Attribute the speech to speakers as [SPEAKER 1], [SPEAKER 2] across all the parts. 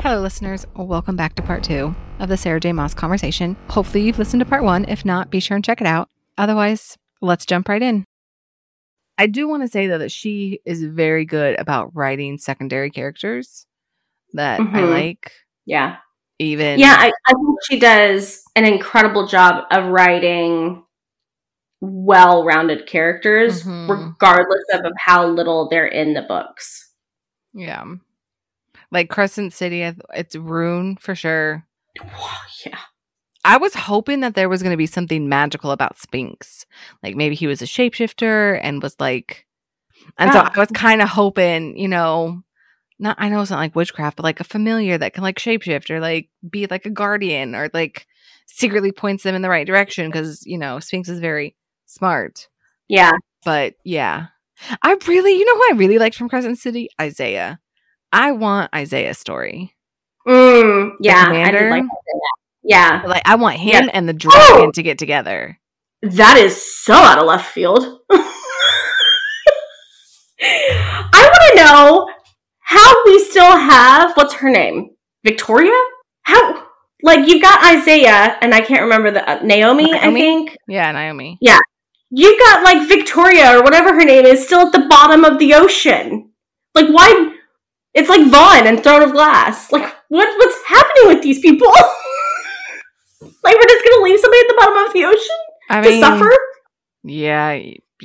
[SPEAKER 1] Hello, listeners. Welcome back to part 2 of the Sarah J. Maas conversation. Hopefully you've listened to part 1. If not, be sure and check it out. Otherwise, let's jump right in. I do want to say, though, that she is very good about writing secondary characters that I like.
[SPEAKER 2] Yeah.
[SPEAKER 1] Even.
[SPEAKER 2] Yeah, I think she does an incredible job of writing well-rounded characters, regardless of how little they're in the books.
[SPEAKER 1] Yeah. Like Crescent City, it's Rune for sure.
[SPEAKER 2] Yeah.
[SPEAKER 1] I was hoping that there was going to be something magical about Spinks. Like maybe he was a shapeshifter and was like... And so I was kind of hoping, you know... Not, I know it's not like witchcraft, but like a familiar that can like shapeshift or like be like a guardian or like secretly points them in the right direction because, you know, Spinks is very smart.
[SPEAKER 2] Yeah.
[SPEAKER 1] But yeah. I really, you know who I really liked from Crescent City? Isaiah. I want Isaiah's story.
[SPEAKER 2] Yeah, I did like Isaiah. Yeah.
[SPEAKER 1] Like, I want him and the dragon to get together.
[SPEAKER 2] That is so out of left field. I want to know how we still have, what's her name? Victoria? How, like, you've got Isaiah, and I can't remember the, Naomi, I think?
[SPEAKER 1] Yeah, Naomi.
[SPEAKER 2] Yeah. You've got, like, Victoria, or whatever her name is, still at the bottom of the ocean. Like, why? It's like Vaughn and Throne of Glass. Like, what's happening with these people? Like, we're just gonna leave somebody at the bottom of the ocean to suffer?
[SPEAKER 1] Yeah.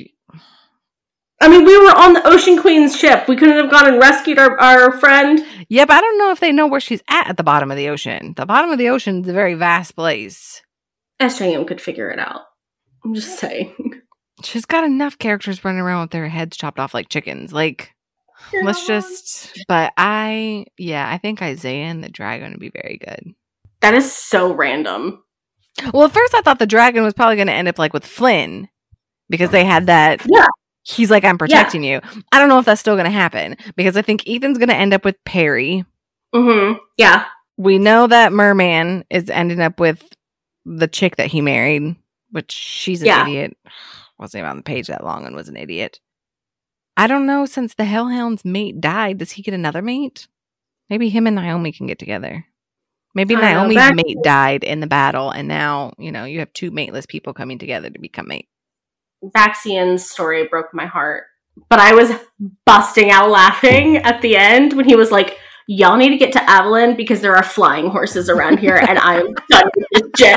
[SPEAKER 2] I mean, we were on the Ocean Queen's ship. We couldn't have gone and rescued our friend.
[SPEAKER 1] Yeah, but I don't know if they know where she's at the bottom of the ocean. The bottom of the ocean is a very vast place.
[SPEAKER 2] SJM could figure it out. I'm just saying.
[SPEAKER 1] She's got enough characters running around with their heads chopped off like chickens. Like, let's just... But I think Isaiah and the dragon would be very good.
[SPEAKER 2] That is so random.
[SPEAKER 1] Well, at first I thought the dragon was probably going to end up like with Flynn. Because they had that...
[SPEAKER 2] Yeah.
[SPEAKER 1] He's like, I'm protecting you. I don't know if that's still going to happen. Because I think Ethan's going to end up with Perry.
[SPEAKER 2] Yeah.
[SPEAKER 1] We know that Merman is ending up with the chick that he married. Which she's an idiot. Wasn't even on the page that long and was an idiot. I don't know, since the Hellhound's mate died, does he get another mate? Maybe him and Naomi can get together. Maybe Naomi's mate died in the battle, and now, you know, you have two mateless people coming together to become mate.
[SPEAKER 2] Baxian's story broke my heart. But I was busting out laughing at the end when he was like, y'all need to get to Avalon because there are flying horses around here, and I'm done with this jet.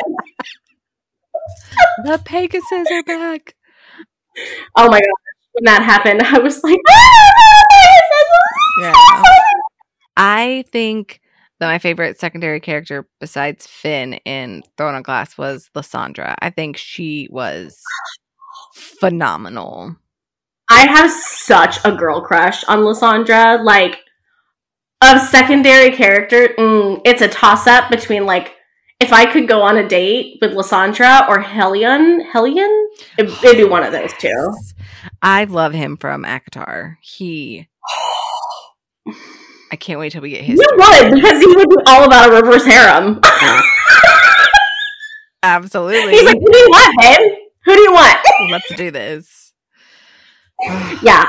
[SPEAKER 1] The Pegasus are back.
[SPEAKER 2] Oh my god. When that happened, I was like,
[SPEAKER 1] yeah. I think that my favorite secondary character besides Finn in Throne of Glass was Lysandra. I think she was phenomenal.
[SPEAKER 2] I have such a girl crush on Lysandra. Like, of secondary character, it's a toss-up between, like, if I could go on a date with Lysandra or Hellion, it'd be one of those two.
[SPEAKER 1] I love him from ACOTAR. I can't wait till we get his.
[SPEAKER 2] You would, because he would be all about a reverse harem.
[SPEAKER 1] Absolutely.
[SPEAKER 2] He's like, who do you want, babe? Who do you want?
[SPEAKER 1] Let's do this.
[SPEAKER 2] Yeah,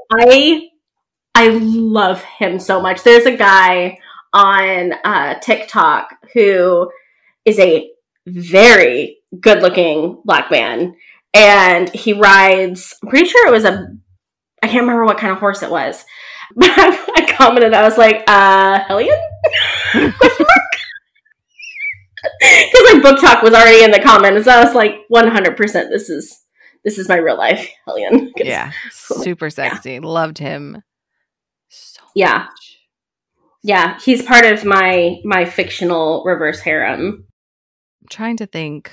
[SPEAKER 2] I love him so much. There's a guy on TikTok who is a very good-looking black man, and he rides, I'm pretty sure it was I can't remember what kind of horse it was, but I commented, I was like, Hellion? Question mark? Because like Book Talk was already in the comments, so I was like, 100% this is my real life Hellion.
[SPEAKER 1] Yeah, super sexy. Loved him so
[SPEAKER 2] much. Yeah, he's part of my fictional reverse harem.
[SPEAKER 1] I'm trying to think.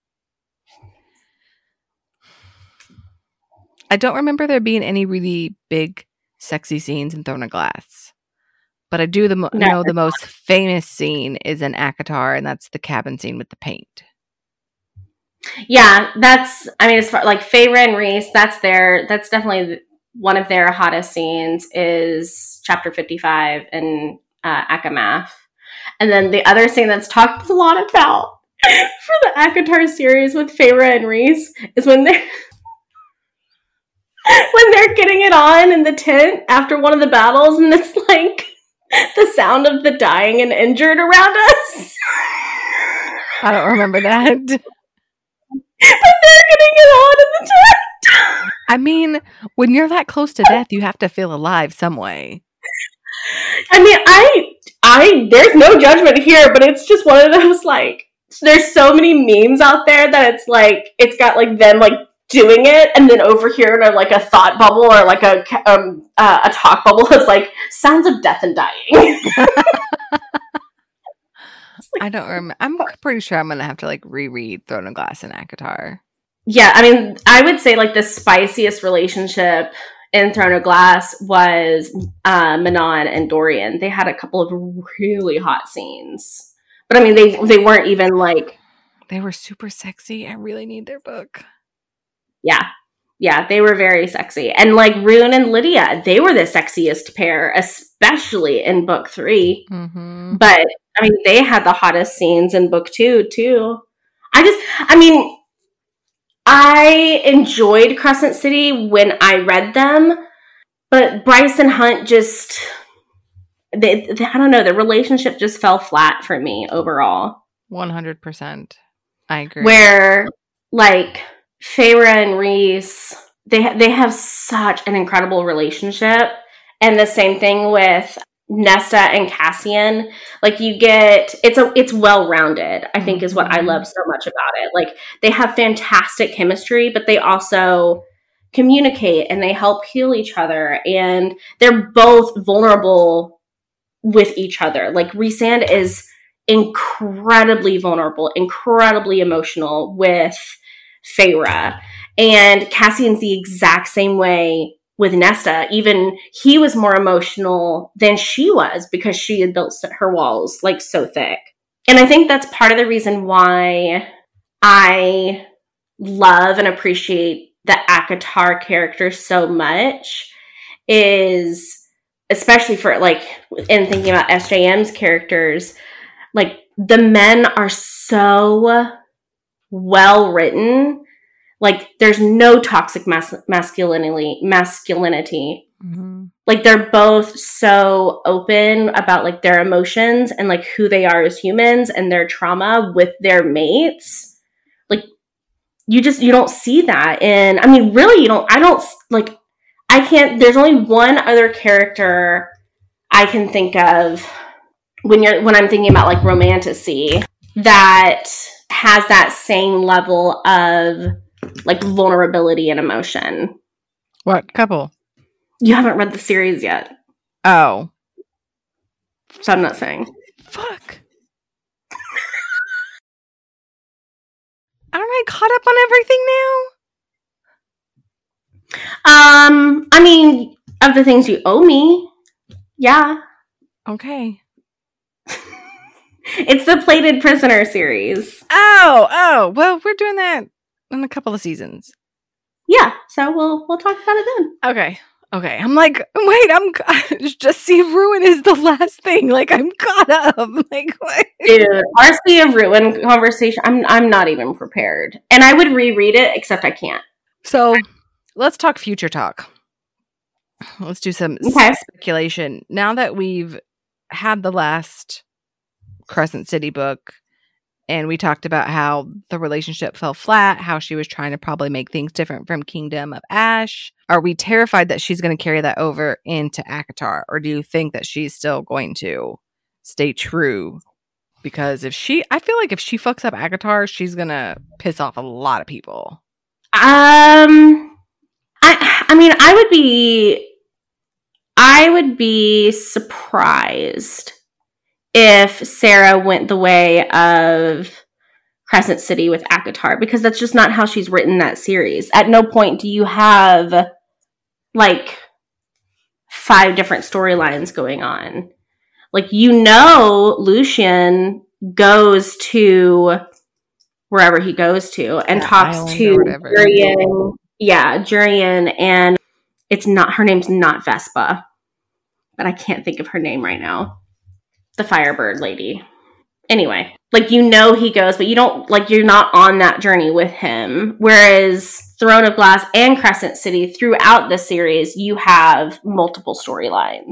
[SPEAKER 1] I don't remember there being any really big sexy scenes in Throne of Glass. But I do know the most famous scene is in ACOTAR, and that's the cabin scene with the paint.
[SPEAKER 2] Yeah, as far like Feyre and Rhys, that's definitely one of their hottest scenes is chapter 55 in Akamath. And then the other scene that's talked a lot about for the ACOTAR series with Feyre and Rhys is when they're getting it on in the tent after one of the battles, and it's like the sound of the dying and injured around us.
[SPEAKER 1] I don't remember that.
[SPEAKER 2] But they're getting it on in the tent.
[SPEAKER 1] I mean, when you're that close to death, you have to feel alive some way.
[SPEAKER 2] I mean, I there's no judgment here, but it's just one of those, like, there's so many memes out there that it's like, it's got like them like doing it, and then over here in like a thought bubble or like a talk bubble is like sounds of death and dying.
[SPEAKER 1] I don't remember. I'm pretty sure I'm gonna have to like reread Throne of Glass and ACOTAR.
[SPEAKER 2] Yeah, I mean, I would say like the spiciest relationship in Throne of Glass was Manon and Dorian. They had a couple of really hot scenes, but I mean, they weren't even like,
[SPEAKER 1] they were super sexy. I really need their book.
[SPEAKER 2] Yeah, they were very sexy. And like Rune and Lydia, they were the sexiest pair, especially in book 3.
[SPEAKER 1] Mm-hmm.
[SPEAKER 2] But I mean, they had the hottest scenes in book 2 too. I enjoyed Crescent City when I read them, but Bryce and Hunt just, I don't know, the relationship just fell flat for me overall.
[SPEAKER 1] 100%. I agree.
[SPEAKER 2] Where, like, Feyre and Rhys, they have such an incredible relationship. And the same thing with Nesta and Cassian. Like, you get, it's well-rounded, I think, is what I love so much about it. Like, they have fantastic chemistry, but they also communicate and they help heal each other. And they're both vulnerable with each other. Like, Rhysand is incredibly vulnerable, incredibly emotional with Feyre. And Cassian's the exact same way with Nesta. Even he was more emotional than she was because she had built her walls like so thick. And I think that's part of the reason why I love and appreciate the ACOTAR character so much, is especially for like in thinking about SJM's characters, like the men are so well written. Like, there's no toxic masculinity.
[SPEAKER 1] Mm-hmm.
[SPEAKER 2] Like, they're both so open about like their emotions and like who they are as humans and their trauma with their mates. Like, you don't see that. And I mean, really, there's only one other character I can think of when I'm thinking about like romantasy that has that same level of like vulnerability and emotion.
[SPEAKER 1] What couple?
[SPEAKER 2] You haven't read the series yet.
[SPEAKER 1] Oh.
[SPEAKER 2] So I'm not saying.
[SPEAKER 1] Fuck. Aren't I caught up on everything now?
[SPEAKER 2] I mean, of the things you owe me, yeah.
[SPEAKER 1] Okay.
[SPEAKER 2] It's the Plated Prisoner series.
[SPEAKER 1] Oh, well, we're doing that in a couple of seasons.
[SPEAKER 2] Yeah, so we'll talk about it then.
[SPEAKER 1] Okay. I'm like, wait, just see Ruin is the last thing. Like, I'm caught up. Like, what?
[SPEAKER 2] Dude, our Sea of Ruin conversation, I'm not even prepared. And I would reread it, except I can't.
[SPEAKER 1] So, let's talk future talk. Let's do some speculation. Now that we've had the last Crescent City book, and we talked about how the relationship fell flat, how she was trying to probably make things different from Kingdom of Ash. Are we terrified that she's going to carry that over into ACOTAR? Or do you think that she's still going to stay true? Because I feel like if she fucks up ACOTAR, she's going to piss off a lot of people.
[SPEAKER 2] I mean, I would be surprised if Sarah went the way of Crescent City with ACOTAR, because that's just not how she's written that series. At no point do you have like 5 different storylines going on. Like, Lucien goes to wherever he goes to and talks to Jurian. Yeah, Jurian, and her name's not Vespa, but I can't think of her name right now. The Firebird lady. Anyway, like, he goes, but you don't, like, you're not on that journey with him. Whereas Throne of Glass and Crescent City, throughout the series, you have multiple storylines.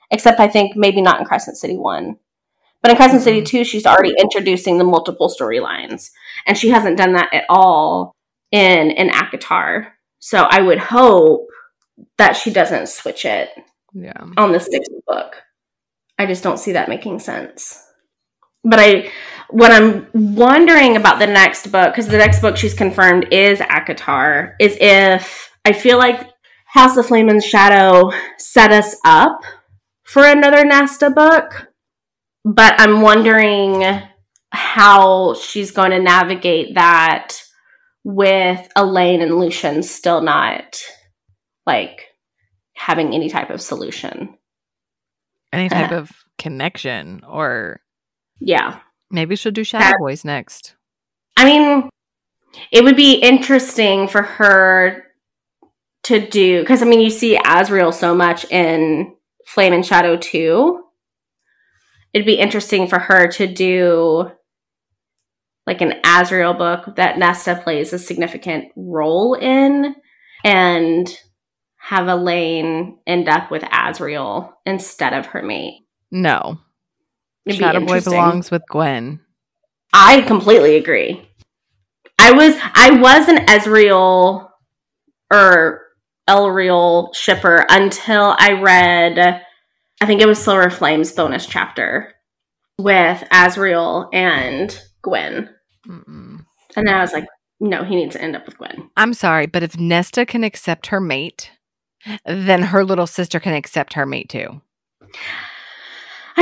[SPEAKER 2] except I think maybe not in Crescent City 1. But in Crescent City 2, she's already introducing the multiple storylines. And she hasn't done that at all in ACOTAR. So I would hope that she doesn't switch it on the 6th book. I just don't see that making sense. But what I'm wondering about the next book, because the next book she's confirmed is ACOTAR, is if I feel like House of Flame and Shadow set us up for another Nesta book. But I'm wondering how she's going to navigate that with Elaine and Lucien still not, like, having any type of solution.
[SPEAKER 1] Any type of connection, or...
[SPEAKER 2] Yeah.
[SPEAKER 1] Maybe she'll do Shadow Boys next.
[SPEAKER 2] I mean, it would be interesting for her to do... Because, I mean, you see Azriel so much in Flame and Shadow 2. It'd be interesting for her to do like an Azriel book that Nesta plays a significant role in, and have Elaine end up with Azriel instead of her mate.
[SPEAKER 1] No. Shadow Boy belongs with Gwen.
[SPEAKER 2] I completely agree. I was an Ezreal or Elreal shipper until I read, I think it was Silver Flames bonus chapter with Azriel and Gwen. Mm-mm. And then I was like, no, he needs to end up with Gwen.
[SPEAKER 1] I'm sorry, but if Nesta can accept her mate, then her little sister can accept her mate too.
[SPEAKER 2] I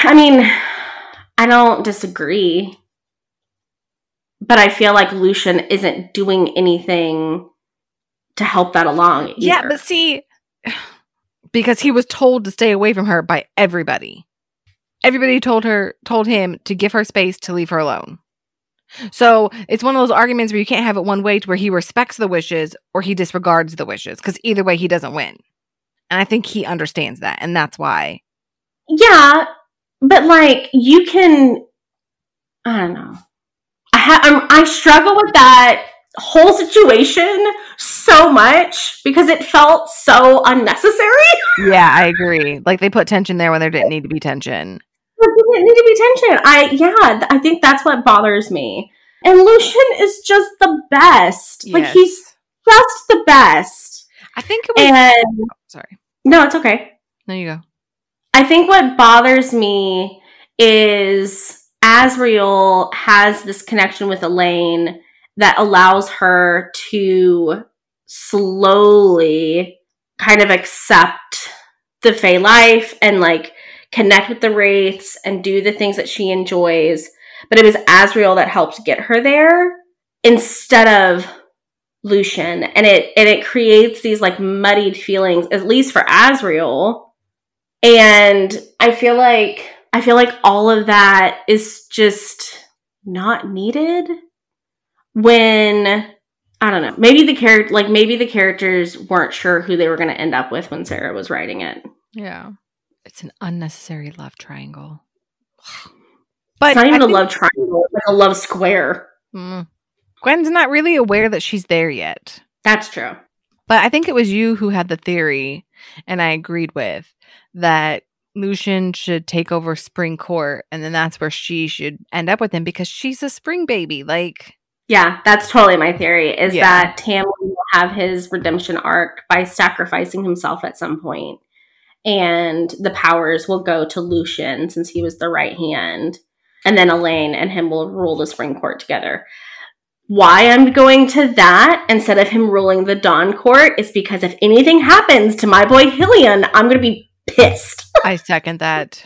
[SPEAKER 2] don't disagree. But I feel like Lucien isn't doing anything to help that along either.
[SPEAKER 1] Yeah, but see, because he was told to stay away from her by everybody. Everybody told him to give her space, to leave her alone. So it's one of those arguments where you can't have it one way, to where he respects the wishes or he disregards the wishes, because either way he doesn't win. And I think he understands that, and that's why.
[SPEAKER 2] Yeah, but like, you can, I don't know. I struggle with that whole situation so much because it felt so unnecessary.
[SPEAKER 1] Yeah, I agree. Like, they put tension there when there didn't need to be tension.
[SPEAKER 2] There didn't need to be tension. I think that's what bothers me. And Lucien is just the best. Yes. Like, he's just the best.
[SPEAKER 1] I think it was... sorry.
[SPEAKER 2] No, it's okay.
[SPEAKER 1] No, you go.
[SPEAKER 2] I think what bothers me is Azriel has this connection with Elaine that allows her to slowly kind of accept the Fae life and like connect with the Wraiths and do the things that she enjoys. But it was Azriel that helped get her there instead of Lucien. And it creates these like muddied feelings, at least for Azriel. And I feel like all of that is just not needed when, I don't know, maybe the characters weren't sure who they were going to end up with when Sarah was writing it.
[SPEAKER 1] Yeah. It's an unnecessary love triangle. But
[SPEAKER 2] it's not even a love triangle, it's like a love square.
[SPEAKER 1] Gwen's not really aware that she's there yet.
[SPEAKER 2] That's true.
[SPEAKER 1] But I think it was you who had the theory, and I agreed with, that Lucien should take over Spring Court, and then that's where she should end up with him because she's a spring baby. Like,
[SPEAKER 2] yeah, that's totally my theory, is that Tamlin will have his redemption arc by sacrificing himself at some point, and the powers will go to Lucien since he was the right hand, and then Elaine and him will rule the Spring Court together. Why I'm going to that instead of him ruling the Dawn Court is because if anything happens to my boy Hillian, I'm going to be pissed.
[SPEAKER 1] I second that.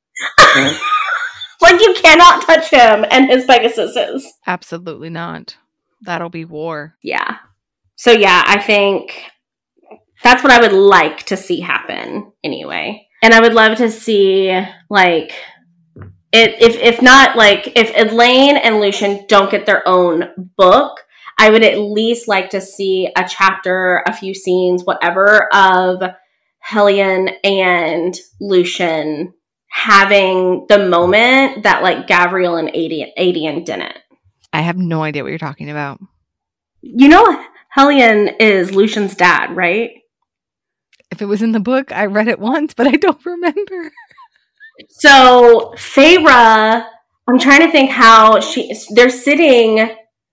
[SPEAKER 2] Like, you cannot touch him and his Pegasuses.
[SPEAKER 1] Absolutely not. That'll be war.
[SPEAKER 2] Yeah. So yeah, I think that's what I would like to see happen anyway. And I would love to see, like, if not, like, if Elaine and Lucien don't get their own book, I would at least like to see a chapter, a few scenes, whatever, of Hellion and Lucien having the moment that, like, Gavriel and Adian didn't.
[SPEAKER 1] I have no idea what you're talking about.
[SPEAKER 2] You know, Hellion is Lucien's dad, right?
[SPEAKER 1] If it was in the book, I read it once, but I don't remember.
[SPEAKER 2] So Feyre, I'm trying to think how they're sitting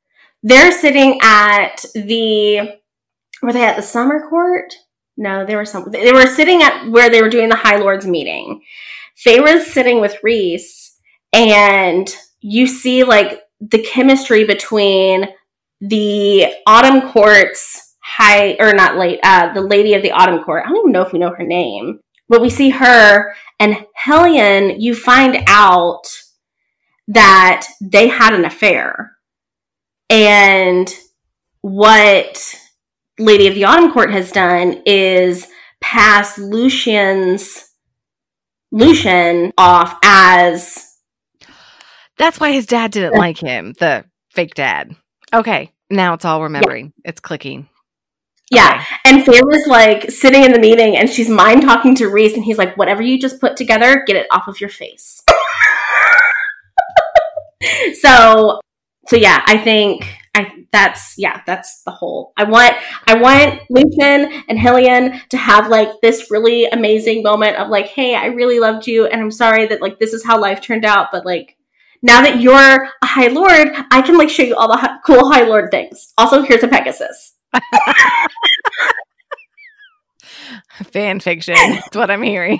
[SPEAKER 2] at were they at the summer court? No, they were sitting at where they were doing the High Lords meeting. Feyre's sitting with Rhys, and you see like the chemistry between the Autumn Court's the Lady of the Autumn Court. I don't even know if we know her name, but we see her and Hellion. You find out that they had an affair, and what Lady of the Autumn Court has done is pass Lucien off as...
[SPEAKER 1] That's why his dad didn't like him, the fake dad. Okay, now it's all remembering. Yeah. It's clicking.
[SPEAKER 2] Yeah, okay. And Feyre's like sitting in the meeting and she's mind talking to Rhys and he's like, whatever you just put together, get it off of your face. So yeah, I think that's the whole. I want Lucien and Hellion to have like this really amazing moment of like, hey, I really loved you and I'm sorry that like this is how life turned out, but like now that you're a High Lord, I can like show you all the cool High Lord things. Also, here's a Pegasus.
[SPEAKER 1] Fan fiction. That's what I'm hearing.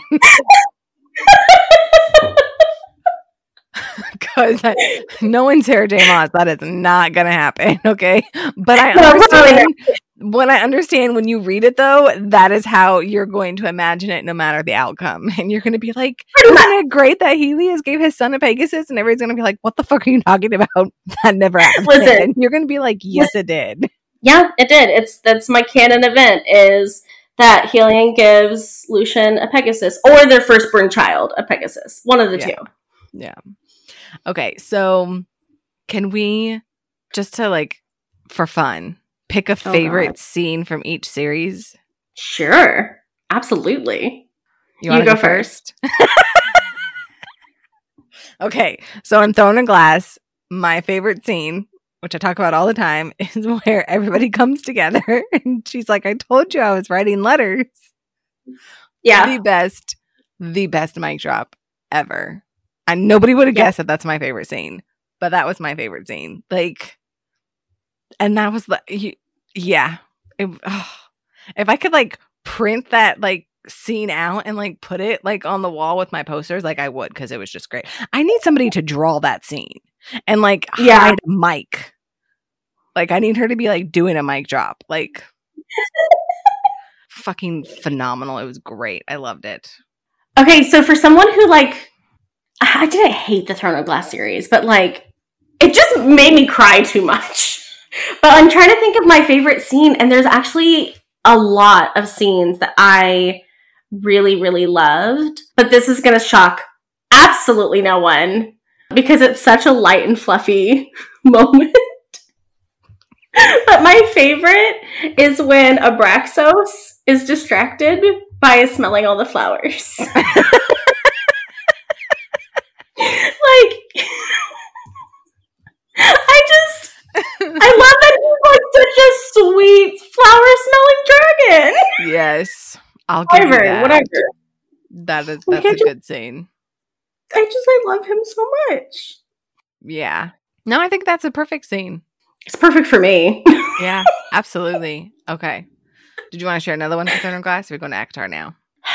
[SPEAKER 1] Because knowing Sarah J. Maas, that is not going to happen, okay? But I understand when when you read it, though, that is how you're going to imagine it no matter the outcome. And you're going to be like, isn't it great that Helios gave his son a Pegasus? And everybody's going to be like, what the fuck are you talking about? That never happened. Listen, and you're going to be like, yes, it did.
[SPEAKER 2] Yeah, it did. That's my canon event is that Hellion gives Lucien a Pegasus or their firstborn child a Pegasus. One of the two.
[SPEAKER 1] Yeah. Okay, so can we, just to like, for fun, pick a favorite scene from each series?
[SPEAKER 2] Sure. Absolutely.
[SPEAKER 1] You want to go first? Okay, so in Throne of Glass, my favorite scene, which I talk about all the time, is where everybody comes together and she's like, I told you I was writing letters.
[SPEAKER 2] Yeah.
[SPEAKER 1] The best mic drop ever. And nobody would have guessed that that's my favorite scene, but that was my favorite scene. Like, and that was yeah. If I could like print that like scene out and like put it like on the wall with my posters, like I would, because it was just great. I need somebody to draw that scene and like hide a mic. Like I need her to be like doing a mic drop, like fucking phenomenal. It was great. I loved it.
[SPEAKER 2] Okay, so for someone who like. I didn't hate the Throne of Glass series, but like it just made me cry too much. But I'm trying to think of my favorite scene, and there's actually a lot of scenes that I really, really loved. But this is going to shock absolutely no one because it's such a light and fluffy moment. But my favorite is when Abraxos is distracted by smelling all the flowers. Like, I love that he's like such a sweet flower-smelling dragon.
[SPEAKER 1] Yes, I'll give you that.
[SPEAKER 2] Whatever.
[SPEAKER 1] That's a good scene.
[SPEAKER 2] I love him so much.
[SPEAKER 1] Yeah. No, I think that's a perfect scene.
[SPEAKER 2] It's perfect for me.
[SPEAKER 1] Yeah, absolutely. Okay. Did you want to share another one for Throne of Glass? Or are we going to ACOTAR now?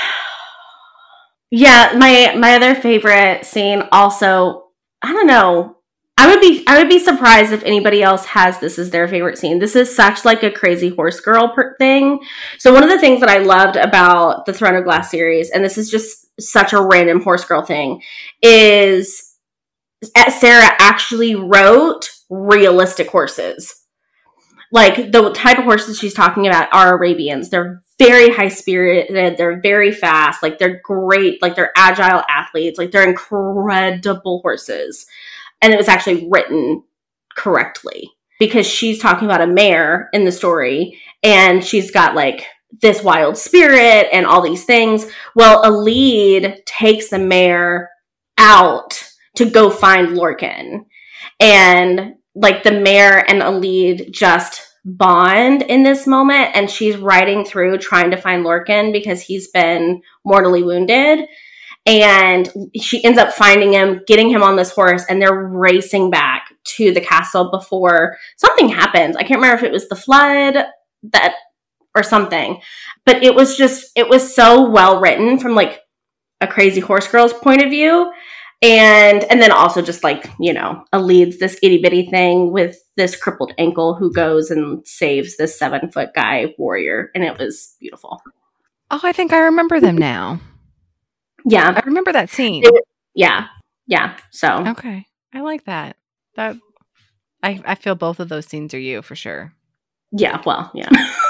[SPEAKER 2] Yeah, my other favorite scene also, I don't know. I would be surprised if anybody else has this as their favorite scene. This is such like a crazy horse girl thing. So one of the things that I loved about the Throne of Glass series, and this is just such a random horse girl thing, is Sarah actually wrote realistic horses. Like the type of horses she's talking about are Arabians. They're very high spirited. They're very fast. Like they're great. Like they're agile athletes. Like they're incredible horses. And it was actually written correctly because she's talking about a mare in the story and she's got like this wild spirit and all these things. Well, Alide takes the mare out to go find Lorcan. And like the mare and Alide just bond in this moment, and she's riding through trying to find Lorcan because he's been mortally wounded. And she ends up finding him, getting him on this horse, and they're racing back to the castle before something happens. I can't remember if it was the flood that or something, but it was so well written from like a crazy horse girl's point of view. And then also just like, you know, leads this itty bitty thing with this crippled ankle who goes and saves this 7-foot guy warrior. And it was beautiful.
[SPEAKER 1] Oh, I think I remember them now.
[SPEAKER 2] Yeah.
[SPEAKER 1] I remember that scene.
[SPEAKER 2] Yeah. So.
[SPEAKER 1] Okay. I like that. I feel both of those scenes are you for sure.
[SPEAKER 2] Yeah. Well, yeah.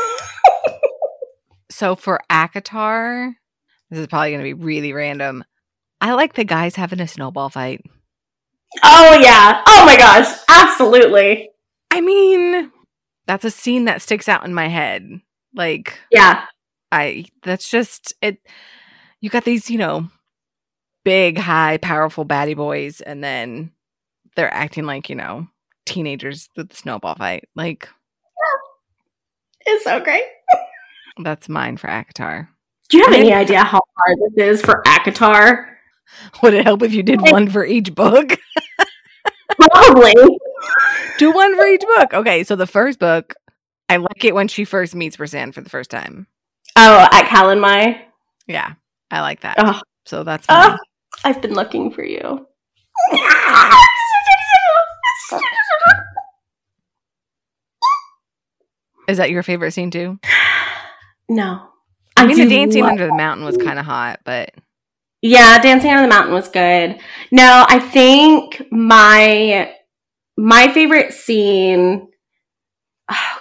[SPEAKER 1] So for ACOTAR, this is probably going to be really random. I like the guys having a snowball fight.
[SPEAKER 2] Oh, yeah. Oh, my gosh. Absolutely.
[SPEAKER 1] I mean, that's a scene that sticks out in my head. Like,
[SPEAKER 2] yeah.
[SPEAKER 1] That's just it. You got these, you know, big, high, powerful baddie boys, and then they're acting like, you know, teenagers with the snowball fight. Like,
[SPEAKER 2] yeah. It's so great.
[SPEAKER 1] That's mine for ACOTAR.
[SPEAKER 2] Do you have any idea how hard this is for ACOTAR?
[SPEAKER 1] Would it help if you did one for each book?
[SPEAKER 2] Probably.
[SPEAKER 1] Do one for each book. Okay, so the first book, I like it when she first meets Brisand for the first time.
[SPEAKER 2] Oh, at Calanmai?
[SPEAKER 1] Yeah, I like that.
[SPEAKER 2] Oh.
[SPEAKER 1] So that's mine.
[SPEAKER 2] I've been looking for you.
[SPEAKER 1] Is that your favorite scene too?
[SPEAKER 2] No.
[SPEAKER 1] I mean, the dancing under the mountain was kind of hot, but...
[SPEAKER 2] Yeah, Dancing on the Mountain was good. No, I think my favorite scene... Oh,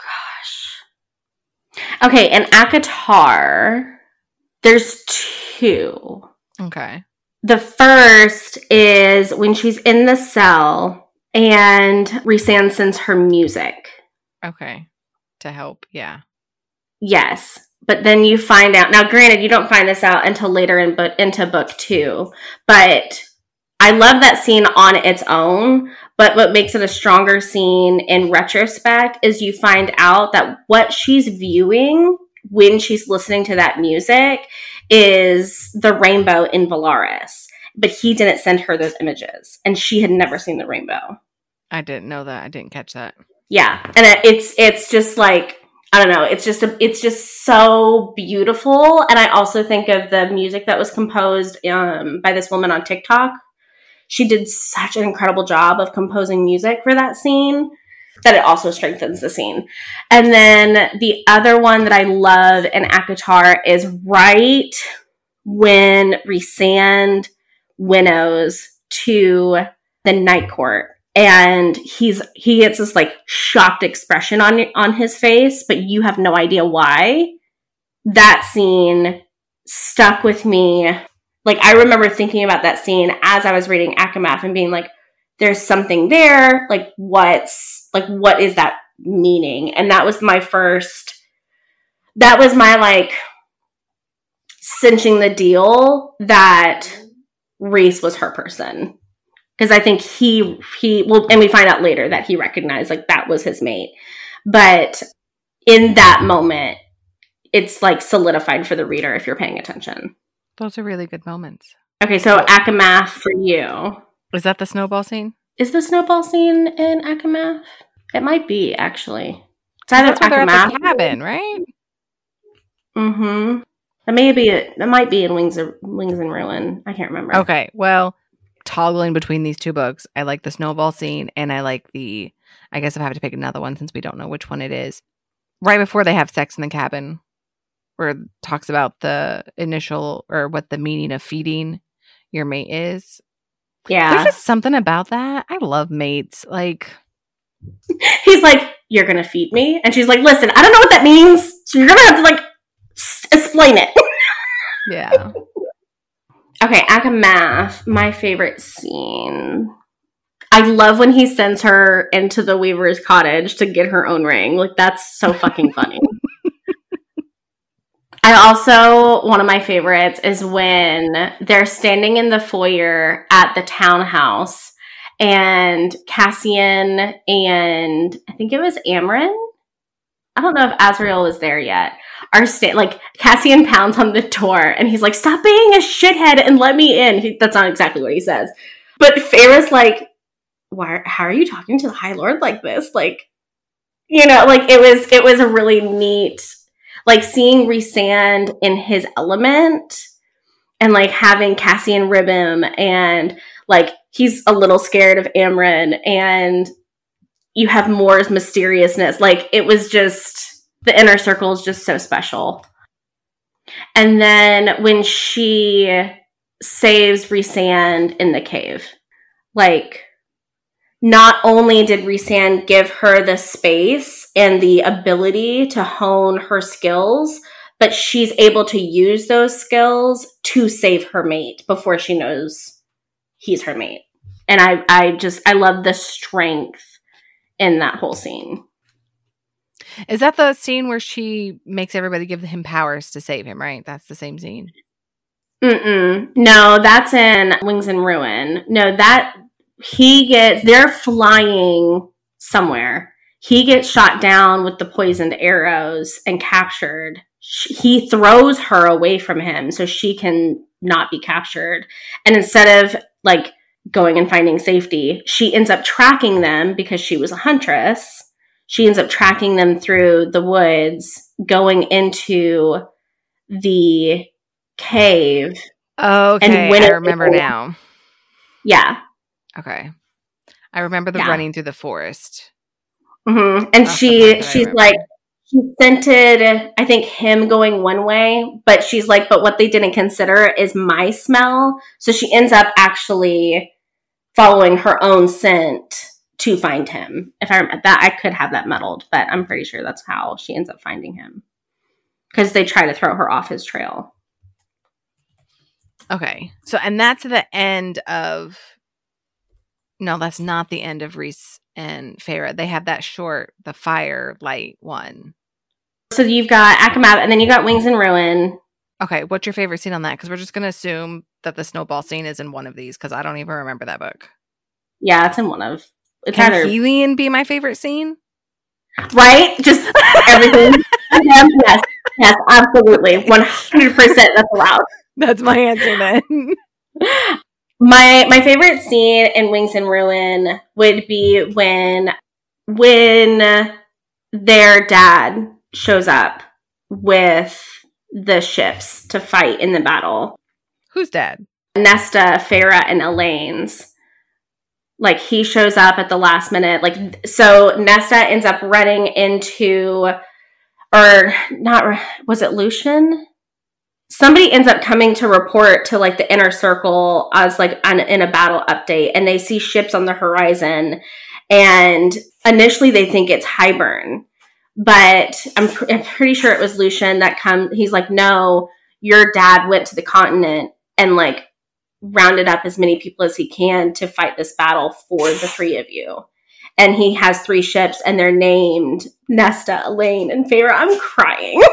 [SPEAKER 2] gosh. Okay, in ACOTAR, there's two.
[SPEAKER 1] Okay.
[SPEAKER 2] The first is when she's in the cell and Rhysand sends her music.
[SPEAKER 1] Okay. To help, yeah.
[SPEAKER 2] Yes. But then you find out, now granted, you don't find this out until later into book 2, but I love that scene on its own, but what makes it a stronger scene in retrospect is you find out that what she's viewing when she's listening to that music is the rainbow in Valaris, but he didn't send her those images, and she had never seen the rainbow.
[SPEAKER 1] I didn't know that. I didn't catch that. Yeah.
[SPEAKER 2] And it's just like, I don't know. It's just so beautiful. And I also think of the music that was composed by this woman on TikTok. She did such an incredible job of composing music for that scene that it also strengthens the scene. And then the other one that I love in ACOTAR is right when Rhysand winnows to the Night Court. And he gets this like shocked expression on his face, but you have no idea why. That scene stuck with me. Like, I remember thinking about that scene as I was reading ACOMAF and being like, there's something there. Like, what is that meaning? And that was my like cinching the deal that Rhys was her person. Because I think he well, and we find out later that he recognized like that was his mate. But in that moment, it's like solidified for the reader if you're paying attention.
[SPEAKER 1] Those are really good moments.
[SPEAKER 2] Okay, so ACOMAF for you.
[SPEAKER 1] Is that the snowball scene?
[SPEAKER 2] Is the snowball scene in ACOMAF? It might be, actually. It's either
[SPEAKER 1] that's where they're at the cabin, right?
[SPEAKER 2] Mm-hmm. That might be in Wings and Ruin. I can't remember.
[SPEAKER 1] Okay, well, toggling between these two books, I like the snowball scene, and I like I guess if I have to pick another one since we don't know which one it is. Right before they have sex in the cabin, where it talks about the initial, or what the meaning of feeding your mate is.
[SPEAKER 2] Yeah.
[SPEAKER 1] There's just something about that. I love mates. Like,
[SPEAKER 2] he's like, you're going to feed me? And she's like, listen, I don't know what that means, so you're going to have to, like, explain it.
[SPEAKER 1] Yeah.
[SPEAKER 2] Okay, ACOMAF, my favorite scene. I love when he sends her into the Weaver's cottage to get her own ring. Like, that's so fucking funny. I also, one of my favorites is when they're standing in the foyer at the townhouse and Cassian and I think it was Amren I don't know if Azriel was there yet. Like Cassian pounds on the door and he's like, "Stop being a shithead and let me in." That's not exactly what he says. But Feyre's like, how are you talking to the High Lord like this? Like, like it was a really neat, like seeing Rhysand in his element and like having Cassian rib him and like he's a little scared of Amren and you have Mor's mysteriousness. Like it was just, the inner circle is just so special. And then when she saves Rhysand in the cave, like not only did Rhysand give her the space and the ability to hone her skills, but she's able to use those skills to save her mate before she knows he's her mate. And I love the strength in that whole scene.
[SPEAKER 1] Is that the scene where she makes everybody give him powers to save him, right? That's the same scene?
[SPEAKER 2] No, that's in Wings and Ruin. No, they're flying somewhere. He gets shot down with the poisoned arrows and captured. He throws her away from him so she can not be captured. And instead of like going and finding safety, she ends up tracking them because she was a huntress. She ends up tracking them through the woods, going into the cave.
[SPEAKER 1] Okay, I remember now.
[SPEAKER 2] Yeah.
[SPEAKER 1] Okay. I remember the running through the forest.
[SPEAKER 2] Mm-hmm. And she's like, she scented, I think, him going one way, but she's like, but what they didn't consider is my smell. So she ends up actually following her own scent to find him. If I remember that, I could have that muddled, but I'm pretty sure that's how she ends up finding him. Because they try to throw her off his trail.
[SPEAKER 1] Okay. So, and that's the end of... No, that's not the end of Rhys and Feyre. They have that short, the firelight one.
[SPEAKER 2] So you've got Akamath, and then you got Wings and Ruin.
[SPEAKER 1] Okay, what's your favorite scene on that? Because we're just going to assume that the snowball scene is in one of these, because I don't even remember that book.
[SPEAKER 2] Yeah, it's in one of...
[SPEAKER 1] Can Helion be my favorite scene?
[SPEAKER 2] Right? Just everything. Yes, absolutely. 100% that's allowed.
[SPEAKER 1] That's my answer then.
[SPEAKER 2] My favorite scene in Wings and Ruin would be when their dad shows up with the ships to fight in the battle.
[SPEAKER 1] Who's dad?
[SPEAKER 2] Nesta, Feyre, and Elaine's. Like, he shows up at the last minute. Like, so Nesta ends up running into, or not, was it Lucian? Somebody ends up coming to report to like the inner circle as like in a battle update, and they see ships on the horizon, and initially they think it's Hybern, but I'm pretty sure it was Lucian that he's like, no, your dad went to the continent and like rounded up as many people as he can to fight this battle for the three of you. And he has 3 ships and they're named Nesta, Elaine, and Feyre. I'm crying.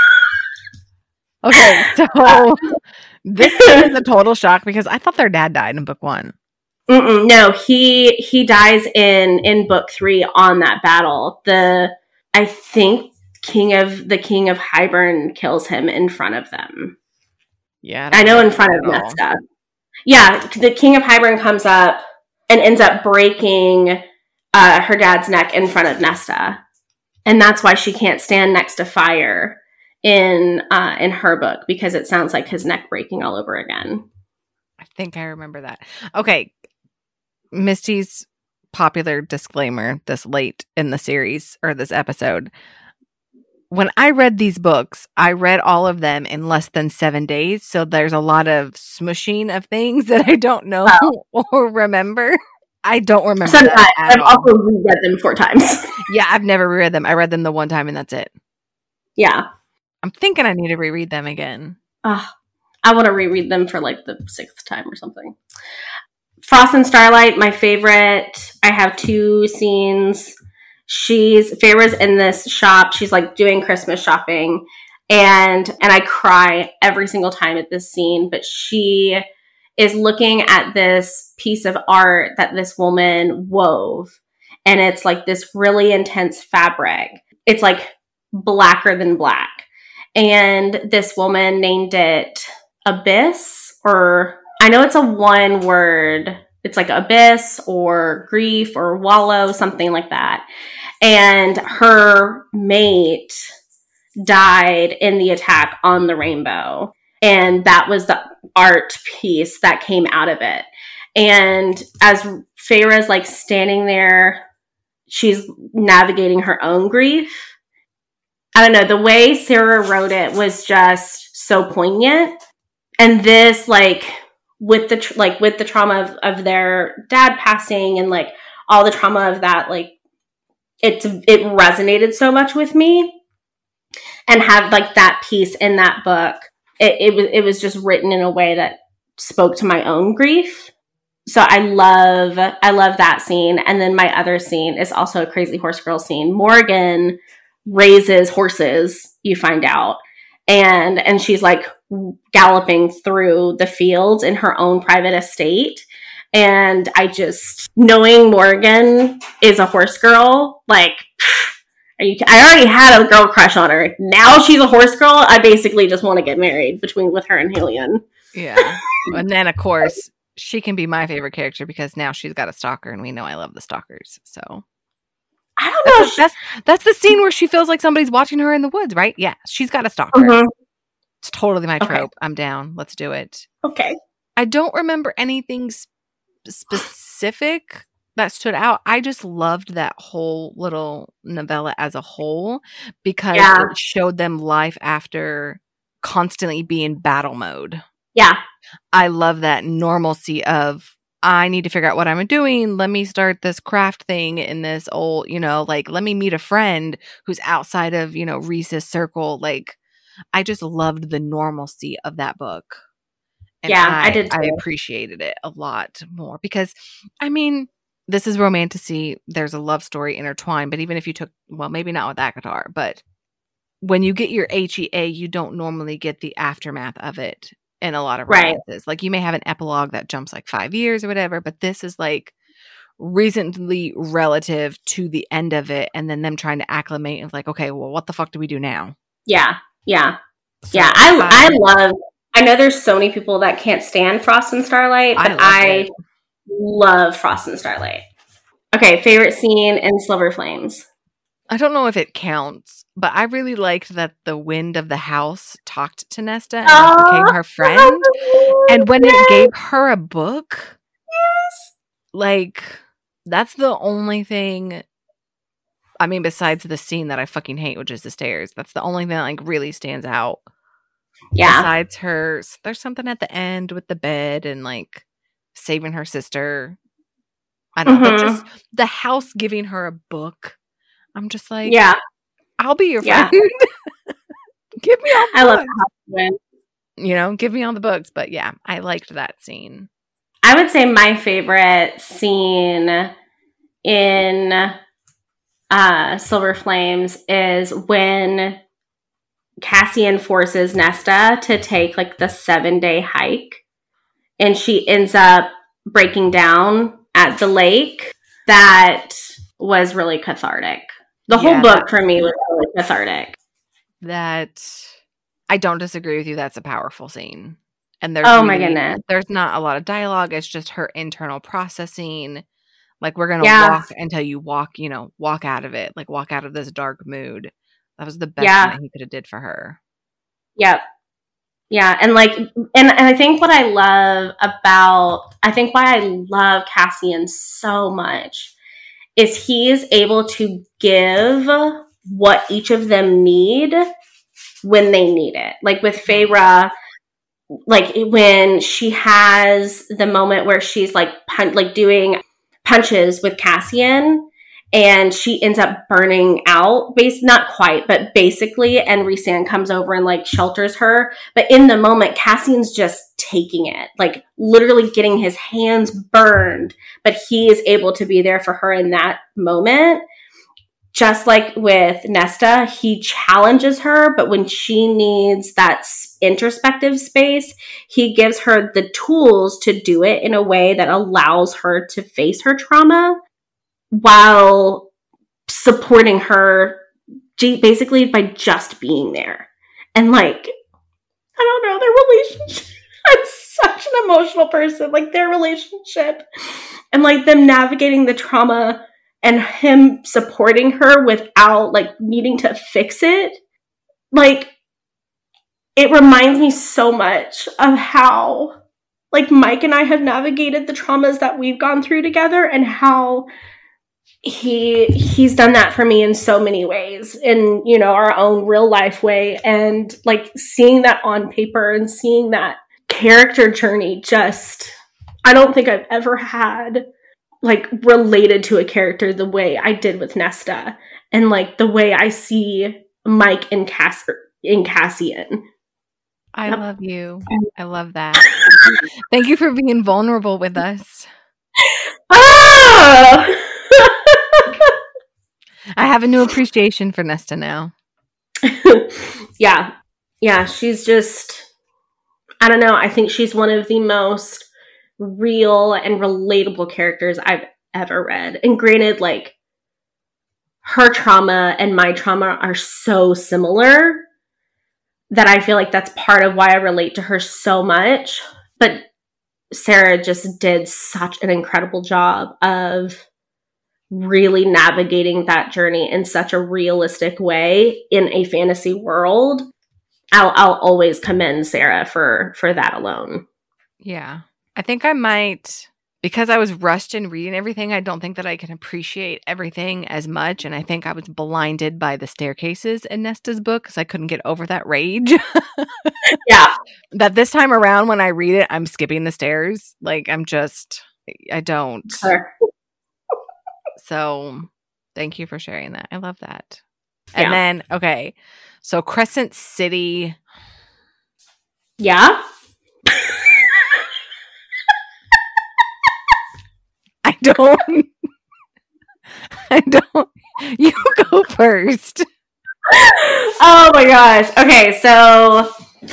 [SPEAKER 1] Okay, so this is a total shock because I thought their dad died in book 1.
[SPEAKER 2] No, he dies in book 3 on that battle. I think the King of Hybern kills him in front of them.
[SPEAKER 1] Yeah,
[SPEAKER 2] I know, in front of Nesta. Yeah, the King of Hybern comes up and ends up breaking her dad's neck in front of Nesta, and that's why she can't stand next to fire in her book, because it sounds like his neck breaking all over again.
[SPEAKER 1] I think I remember that. Okay, Misty's popular disclaimer this late in the series or this episode. When I read these books, I read all of them in less than 7 days. So there's a lot of smushing of things that I don't know or remember. I don't remember that
[SPEAKER 2] I've also reread them 4 times.
[SPEAKER 1] Yeah, I've never reread them. I read them the one time and that's it.
[SPEAKER 2] Yeah.
[SPEAKER 1] I'm thinking I need to reread them again.
[SPEAKER 2] I want to reread them for like the 6th time or something. Frost and Starlight, my favorite. I have 2 scenes. Feyre's in this shop. She's like doing Christmas shopping, and I cry every single time at this scene. But she is looking at this piece of art that this woman wove, and it's like this really intense fabric. It's like blacker than black. And this woman named it Abyss, or I know it's a one word. It's like abyss or grief or wallow, something like that. And her mate died in the attack on the rainbow. And that was the art piece that came out of it. And as Feyre's like standing there, she's navigating her own grief. I don't know, the way Sarah wrote it was just so poignant. And this, like, with the trauma of their dad passing and like all the trauma of that, like it resonated so much with me. And have like that piece in that book, it was just written in a way that spoke to my own grief. So I love that scene. And then my other scene is also a Crazy Horse Girl scene. Morgan raises horses, you find out. And she's like galloping through the fields in her own private estate. And I just, knowing Morgan is a horse girl, like, I already had a girl crush on her. Now she's a horse girl. I basically just want to get married with her and Helion.
[SPEAKER 1] Yeah. And then, of course, she can be my favorite character because now she's got a stalker, and we know I love the stalkers. So
[SPEAKER 2] I don't know.
[SPEAKER 1] That's the scene where she feels like somebody's watching her in the woods, right? Yeah, she's got a stalker. Mm-hmm. It's totally my trope. Okay. I'm down. Let's do it.
[SPEAKER 2] Okay.
[SPEAKER 1] I don't remember anything specific that stood out. I just loved that whole little novella as a whole because it showed them life after constantly being battle mode.
[SPEAKER 2] Yeah.
[SPEAKER 1] I love that normalcy of, I need to figure out what I'm doing. Let me start this craft thing in this old, like, let me meet a friend who's outside of, Reese's circle. Like, I just loved the normalcy of that book. And
[SPEAKER 2] I did too.
[SPEAKER 1] I appreciated it a lot more because, I mean, this is romantasy. There's a love story intertwined, but even if you took, well, maybe not with ACOTAR, but when you get your HEA, you don't normally get the aftermath of it in a lot of romances. Right. Like, you may have an epilogue that jumps like 5 years or whatever, but this is like recently relative to the end of it, and then them trying to acclimate and like, okay, well, what the fuck do we do now?
[SPEAKER 2] Yeah. So, I know there's so many people that can't stand Frost and Starlight, but I love Frost and Starlight. Okay, favorite scene in Silver Flames.
[SPEAKER 1] I don't know if it counts, but I really liked that the wind of the house talked to Nesta and became her friend. And when it gave her a book, like, that's the only thing, I mean, besides the scene that I fucking hate, which is the stairs, that's the only thing that like really stands out.
[SPEAKER 2] Yeah.
[SPEAKER 1] Besides her, there's something at the end with the bed and like saving her sister. I don't know, but just the house giving her a book. I'm just like,
[SPEAKER 2] yeah,
[SPEAKER 1] I'll be your friend. Give me all the books.
[SPEAKER 2] I love that.
[SPEAKER 1] Give me all the books. But yeah, I liked that scene.
[SPEAKER 2] I would say my favorite scene in Silver Flames is when Cassian forces Nesta to take like the 7-day hike, and she ends up breaking down at the lake. That was really cathartic. The whole book for me was really cathartic.
[SPEAKER 1] That, I don't disagree with you. That's a powerful scene. And there's
[SPEAKER 2] my goodness.
[SPEAKER 1] There's not a lot of dialogue. It's just her internal processing. Like, we're going to walk until you walk out of it. Like, walk out of this dark mood. That was the best thing that he could have did for her.
[SPEAKER 2] Yep. Yeah. And like, and I think why I love Cassian so much is he is able to give what each of them need when they need it. Like with Feyre, like when she has the moment where she's like doing punches with Cassian, and she ends up burning out, not quite, but basically, and Rhysand comes over and like shelters her. But in the moment, Cassian's just taking it, like literally getting his hands burned, but he is able to be there for her in that moment. Just like with Nesta, he challenges her, but when she needs that introspective space, he gives her the tools to do it in a way that allows her to face her trauma while supporting her basically by just being there. And like, I don't know, their relationship. I'm such an emotional person. Like their relationship and like them navigating the trauma and him supporting her without like needing to fix it. Like, it reminds me so much of how like Mike and I have navigated the traumas that we've gone through together, and how he's done that for me in so many ways in, you know, our own real life way. And like seeing that on paper and seeing that character journey, just, I don't think I've ever had like related to a character the way I did with Nesta, and like the way I see Mike and Cassian.
[SPEAKER 1] I love you. I love that. Thank you for being vulnerable with us.
[SPEAKER 2] Oh!
[SPEAKER 1] I have a new appreciation for Nesta now.
[SPEAKER 2] Yeah, she's just, I don't know, I think she's one of the most real and relatable characters I've ever read. And granted, like, her trauma and my trauma are so similar that I feel like that's part of why I relate to her so much. But Sarah just did such an incredible job of really navigating that journey in such a realistic way in a fantasy world. I'll always commend Sarah for that alone.
[SPEAKER 1] Yeah. I think I might, because I was rushed in reading everything, I don't think that I can appreciate everything as much. And I think I was blinded by the staircases in Nesta's book because I couldn't get over that rage.
[SPEAKER 2] Yeah.
[SPEAKER 1] That this time around when I read it, I'm skipping the stairs. Like I don't.
[SPEAKER 2] Sure.
[SPEAKER 1] So thank you for sharing that. I love that.
[SPEAKER 2] Yeah.
[SPEAKER 1] And then, okay. So Crescent City.
[SPEAKER 2] Yeah.
[SPEAKER 1] I don't. You go first.
[SPEAKER 2] Oh my gosh. Okay, so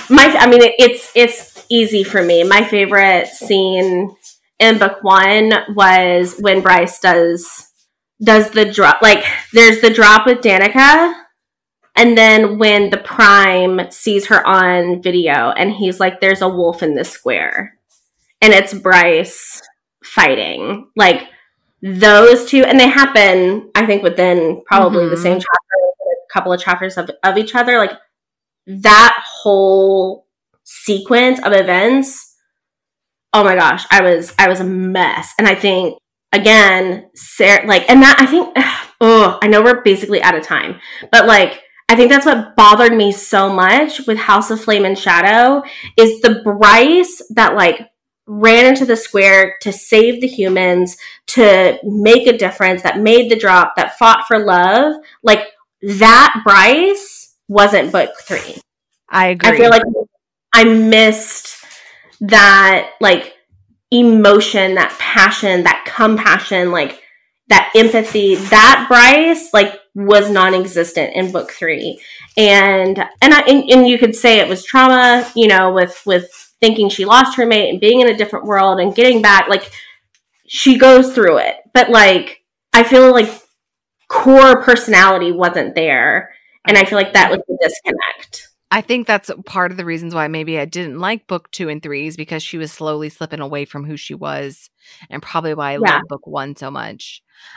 [SPEAKER 2] it's easy for me. My favorite scene in book 1 was when Bryce does the drop. Like, there's the drop with Danica, and then when the Prime sees her on video, and he's like, "There's a wolf in this square," and it's Bryce fighting. Like, those two, and they happen, I think, within probably the same chapter, a couple of chapters of each other. Like, that whole sequence of events, oh my gosh, I was a mess. And I think, again, Sarah, like, and that, I think, I know we're basically out of time, but like, I think that's what bothered me so much with House of Flame and Shadow is the Bryce that like ran into the square to save the humans, to make a difference, that made the drop, that fought for love. Like, that Bryce wasn't book 3.
[SPEAKER 1] I agree.
[SPEAKER 2] I feel like I missed that, like, emotion, that passion, that compassion, like, that empathy. That Bryce, like, was non-existent in book 3. And you could say it was trauma, you know, with thinking she lost her mate and being in a different world and getting back. Like, she goes through it. But, like, I feel like core personality wasn't there. And I feel like that was the disconnect.
[SPEAKER 1] I think that's part of the reasons why maybe I didn't like book 2 and 3 is because she was slowly slipping away from who she was, and probably why I love book 1 so much.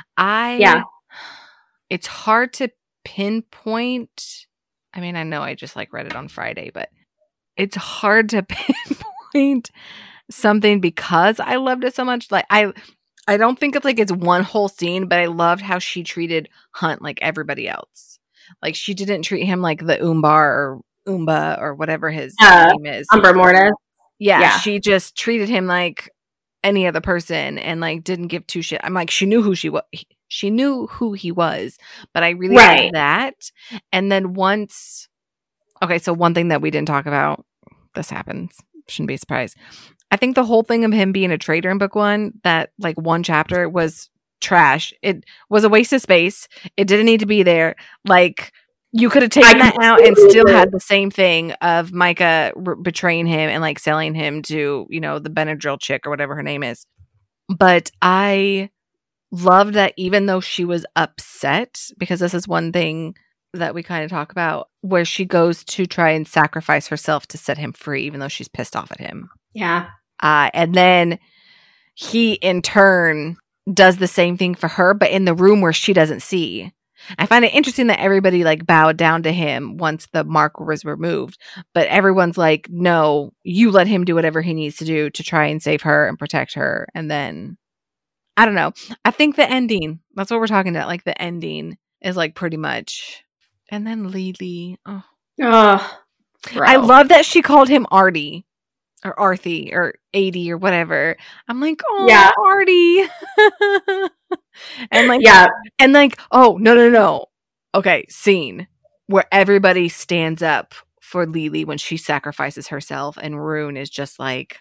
[SPEAKER 1] It's hard to pinpoint. I mean, I know I just like read it on Friday, but it's hard to pinpoint something because I loved it so much. Like, I don't think it's one whole scene, but I loved how she treated Hunt like everybody else. Like, she didn't treat him like the Umba or whatever his name is.
[SPEAKER 2] Umber Mortis.
[SPEAKER 1] Yeah, she just treated him like any other person and like didn't give two shit. I'm like, she knew who she was. She knew who he was, but I really liked that. And then so one thing that we didn't talk about, this happens, shouldn't be a surprise. I think the whole thing of him being a traitor in book 1, that like one chapter was trash. It was a waste of space. It didn't need to be there. Like, you could have taken that out and still had the same thing of Micah betraying him and like selling him to, you know, the Benadryl chick or whatever her name is. But I loved that even though she was upset, because this is one thing that we kind of talk about where she goes to try and sacrifice herself to set him free, even though she's pissed off at him.
[SPEAKER 2] Yeah.
[SPEAKER 1] And then he, in turn, does the same thing for her, but in the room where she doesn't see. I find it interesting that everybody like bowed down to him once the mark was removed, but everyone's like, no, you let him do whatever he needs to do to try and save her and protect her. And then, I don't know. I think the ending, that's what we're talking about. Like the ending is like pretty much. And then Lily. Oh, I love that she called him Artie or Arthie or 80 or whatever. I'm like, oh, yeah. Artie. And like, yeah. And like, oh, no. Okay, scene where everybody stands up for Lily when she sacrifices herself, and Rune is just like,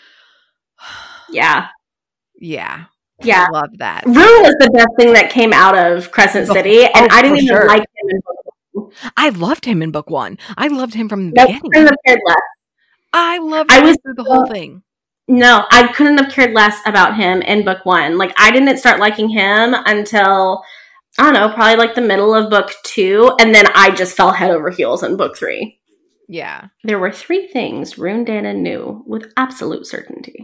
[SPEAKER 2] yeah.
[SPEAKER 1] I love that.
[SPEAKER 2] Rune was the best thing that came out of Crescent City, and I didn't even like him in book 1.
[SPEAKER 1] I loved him in book 1. I loved him from the beginning.
[SPEAKER 2] Couldn't have cared less.
[SPEAKER 1] I loved him through the whole thing.
[SPEAKER 2] No, I couldn't have cared less about him in book 1. Like, I didn't start liking him until, I don't know, probably like the middle of book 2, and then I just fell head over heels in book 3.
[SPEAKER 1] Yeah.
[SPEAKER 2] There were 3 things Rune Danon knew with absolute certainty.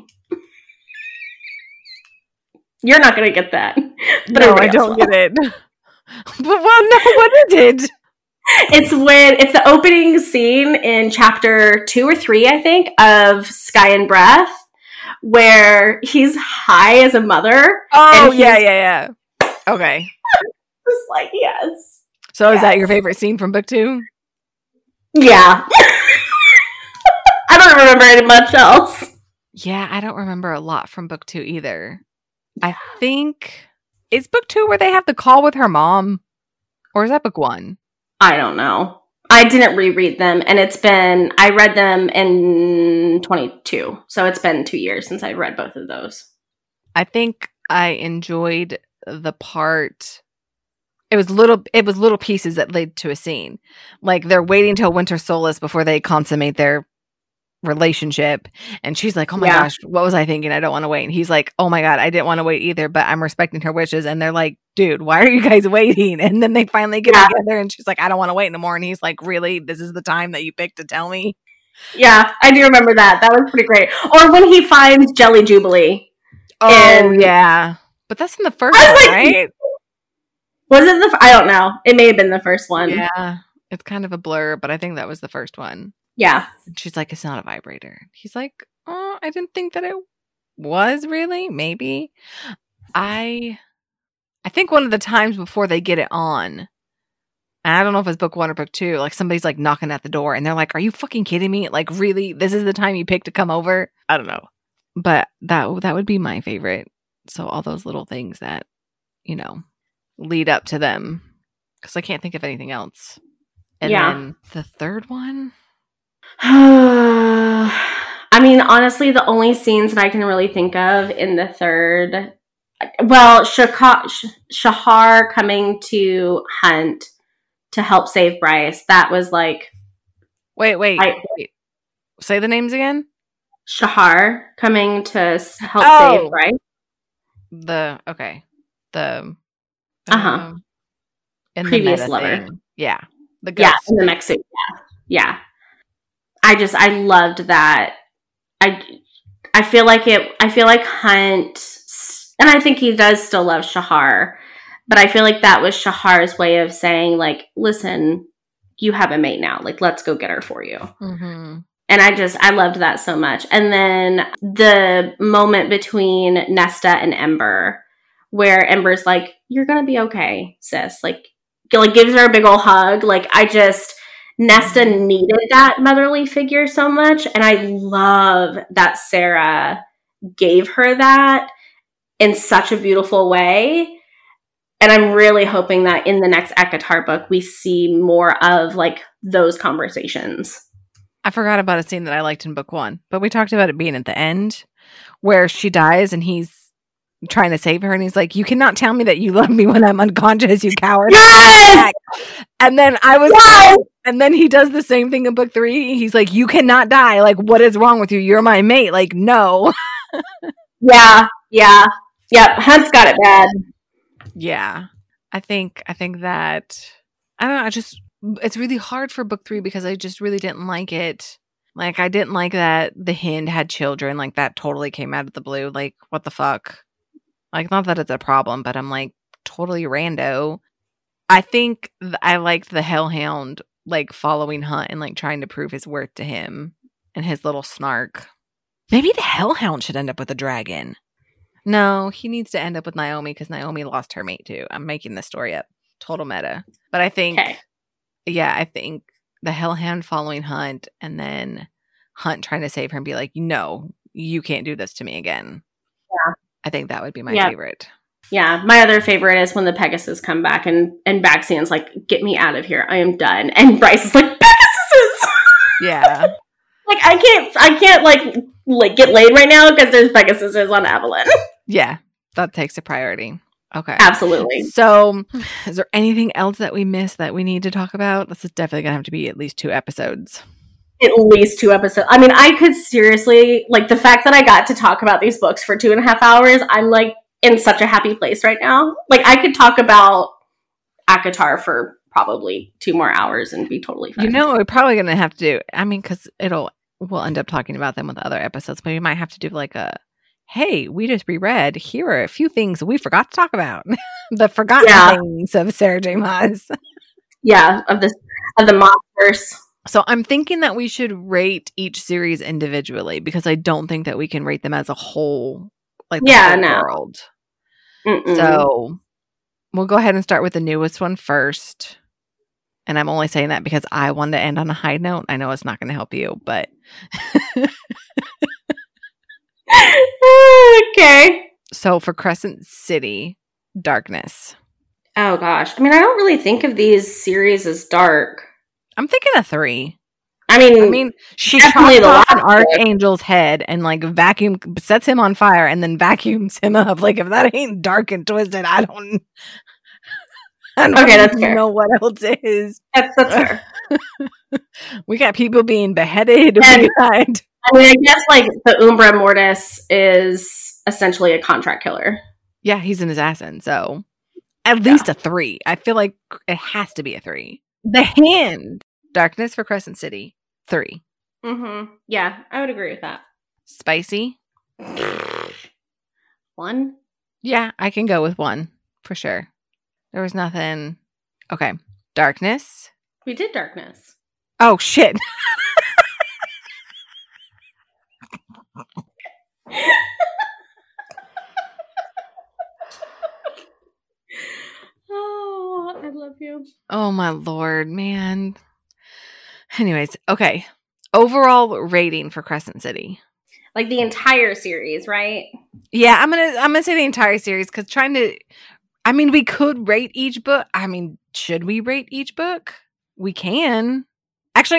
[SPEAKER 2] You're not going to get that.
[SPEAKER 1] But no, I don't get it. Well, no, what is it?
[SPEAKER 2] It's the opening scene in chapter 2 or 3, I think, of Sky and Breath, where he's high as a mother.
[SPEAKER 1] Oh, yeah. Okay.
[SPEAKER 2] Just like, yes.
[SPEAKER 1] So is that your favorite scene from book 2?
[SPEAKER 2] Yeah. I don't remember any much else.
[SPEAKER 1] Yeah, I don't remember a lot from book 2 either. I think, is book 2 where they have the call with her mom? Or is that book 1?
[SPEAKER 2] I don't know. I didn't reread them, and I read them in 22, so it's been 2 years since I read both of those.
[SPEAKER 1] I think I enjoyed the part, it was little pieces that led to a scene. Like, they're waiting till Winter Solace before they consummate their relationship, and she's like, oh my gosh, what was I thinking? I don't want to wait. And he's like, oh my god, I didn't want to wait either, but I'm respecting her wishes. And they're like, dude, why are you guys waiting? And then they finally get together, and she's like, I don't want to wait anymore. And he's like, really, this is the time that you picked to tell me?
[SPEAKER 2] Yeah, I do remember that was pretty great. Or when he finds Jelly Jubilee.
[SPEAKER 1] Yeah, but that's in the first one, like, right?
[SPEAKER 2] Was it I don't know, it may have been the first one.
[SPEAKER 1] Yeah, it's kind of a blur, but I think that was the first one.
[SPEAKER 2] Yeah.
[SPEAKER 1] And she's like, it's not a vibrator. He's like, oh, I didn't think that it was really. Maybe. I think one of the times before they get it on, I don't know if it's book 1 or book 2, like somebody's like knocking at the door and they're like, are you fucking kidding me? Like, really? This is the time you picked to come over? I don't know. But that would be my favorite. So all those little things that, lead up to them. Because I can't think of anything else. And then the third one?
[SPEAKER 2] I mean, honestly, the only scenes that I can really think of in the third, well, Shahar coming to Hunt to help save Bryce. That was like,
[SPEAKER 1] wait. Say the names again.
[SPEAKER 2] Shahar coming to help save Bryce.
[SPEAKER 1] In
[SPEAKER 2] previous
[SPEAKER 1] the
[SPEAKER 2] lover.
[SPEAKER 1] Thing. Yeah. The
[SPEAKER 2] ghost. Yeah, in the mech suit. Yeah. I loved that. I feel like Hunt, and I think he does still love Shahar, but I feel like that was Shahar's way of saying, like, listen, you have a mate now. Like, let's go get her for you.
[SPEAKER 1] Mm-hmm.
[SPEAKER 2] And I loved that so much. And then the moment between Nesta and Ember, where Ember's like, you're going to be okay, sis. Like gives her a big old hug. Like, Nesta needed that motherly figure so much, and I love that Sarah gave her that in such a beautiful way. And I'm really hoping that in the next ACOTAR book, we see more of, like, those conversations.
[SPEAKER 1] I forgot about a scene that I liked in book 1, but we talked about it being at the end, where she dies and he's trying to save her, and he's like, you cannot tell me that you love me when I'm unconscious, you coward.
[SPEAKER 2] Yes!
[SPEAKER 1] And then and then he does the same thing in book 3. He's like, you cannot die. Like, what is wrong with you? You're my mate. Like, no.
[SPEAKER 2] Yeah. Hunt's got it bad.
[SPEAKER 1] Yeah. I think that I don't know. It's really hard for book 3 because I just really didn't like it. Like, I didn't like that the Hind had children. Like, that totally came out of the blue. Like, what the fuck? Like, not that it's a problem, but I'm like, totally rando. I think I liked the Hellhound, like, following Hunt and, like, trying to prove his worth to him and his little snark. Maybe the Hellhound should end up with a dragon. No, he needs to end up with Naomi because Naomi lost her mate, too. I'm making this story up. Total meta. But I think, I think the Hellhound following Hunt and then Hunt trying to save her and be like, no, you can't do this to me again.
[SPEAKER 2] Yeah.
[SPEAKER 1] I think that would be my favorite.
[SPEAKER 2] Yeah, my other favorite is when the Pegasus come back and Baxian's like, get me out of here. I am done. And Bryce is like, Pegasuses!
[SPEAKER 1] Yeah.
[SPEAKER 2] Like, I can't like get laid right now because there's Pegasuses on Avalon.
[SPEAKER 1] Yeah, that takes a priority. Okay.
[SPEAKER 2] Absolutely.
[SPEAKER 1] So, is there anything else that we missed that we need to talk about? This is definitely going to have to be at least 2 episodes.
[SPEAKER 2] At least 2 episodes. I mean, I could seriously, like, the fact that I got to talk about these books for 2.5 hours, I'm, like, in such a happy place right now. Like, I could talk about ACOTAR for probably 2 more hours and be totally fine.
[SPEAKER 1] You know, we're probably going to have to do, I mean, because we'll end up talking about them with other episodes, but we might have to do, like, hey, we just reread. Here are a few things we forgot to talk about. The forgotten things of Sarah J. Maas.
[SPEAKER 2] Yeah, of the monsters.
[SPEAKER 1] So I'm thinking that we should rate each series individually because I don't think that we can rate them as a whole, like the whole world. Mm-mm. So we'll go ahead and start with the newest one first. And I'm only saying that because I wanted to end on a high note. I know it's not going to help you, but
[SPEAKER 2] okay.
[SPEAKER 1] So for Crescent City, Darkness.
[SPEAKER 2] Oh gosh. I mean, I don't really think of these series as dark.
[SPEAKER 1] I'm thinking a 3.
[SPEAKER 2] I mean,
[SPEAKER 1] she chops off an archangel's head and like sets him on fire and then vacuums him up. Like, if that ain't dark and twisted, I don't
[SPEAKER 2] that's fair.
[SPEAKER 1] know what else is.
[SPEAKER 2] That's fair.
[SPEAKER 1] We got people being beheaded.
[SPEAKER 2] I mean, I guess like the Umbra Mortis is essentially a contract killer.
[SPEAKER 1] Yeah, he's an assassin. So at least a 3. I feel like it has to be a 3. The Hand. Darkness for Crescent City. 3.
[SPEAKER 2] Mm-hmm. Yeah, I would agree with that.
[SPEAKER 1] Spicy.
[SPEAKER 2] 1.
[SPEAKER 1] Yeah, I can go with 1 for sure. There was nothing. Okay. Darkness.
[SPEAKER 2] We did Darkness.
[SPEAKER 1] Oh, shit.
[SPEAKER 2] Oh, I love you.
[SPEAKER 1] Oh, my Lord, man. Anyways, okay. Overall rating for Crescent City.
[SPEAKER 2] Like the entire series, right?
[SPEAKER 1] Yeah, I'm gonna say the entire series because we could rate each book. I mean, should we rate each book? We can. Actually,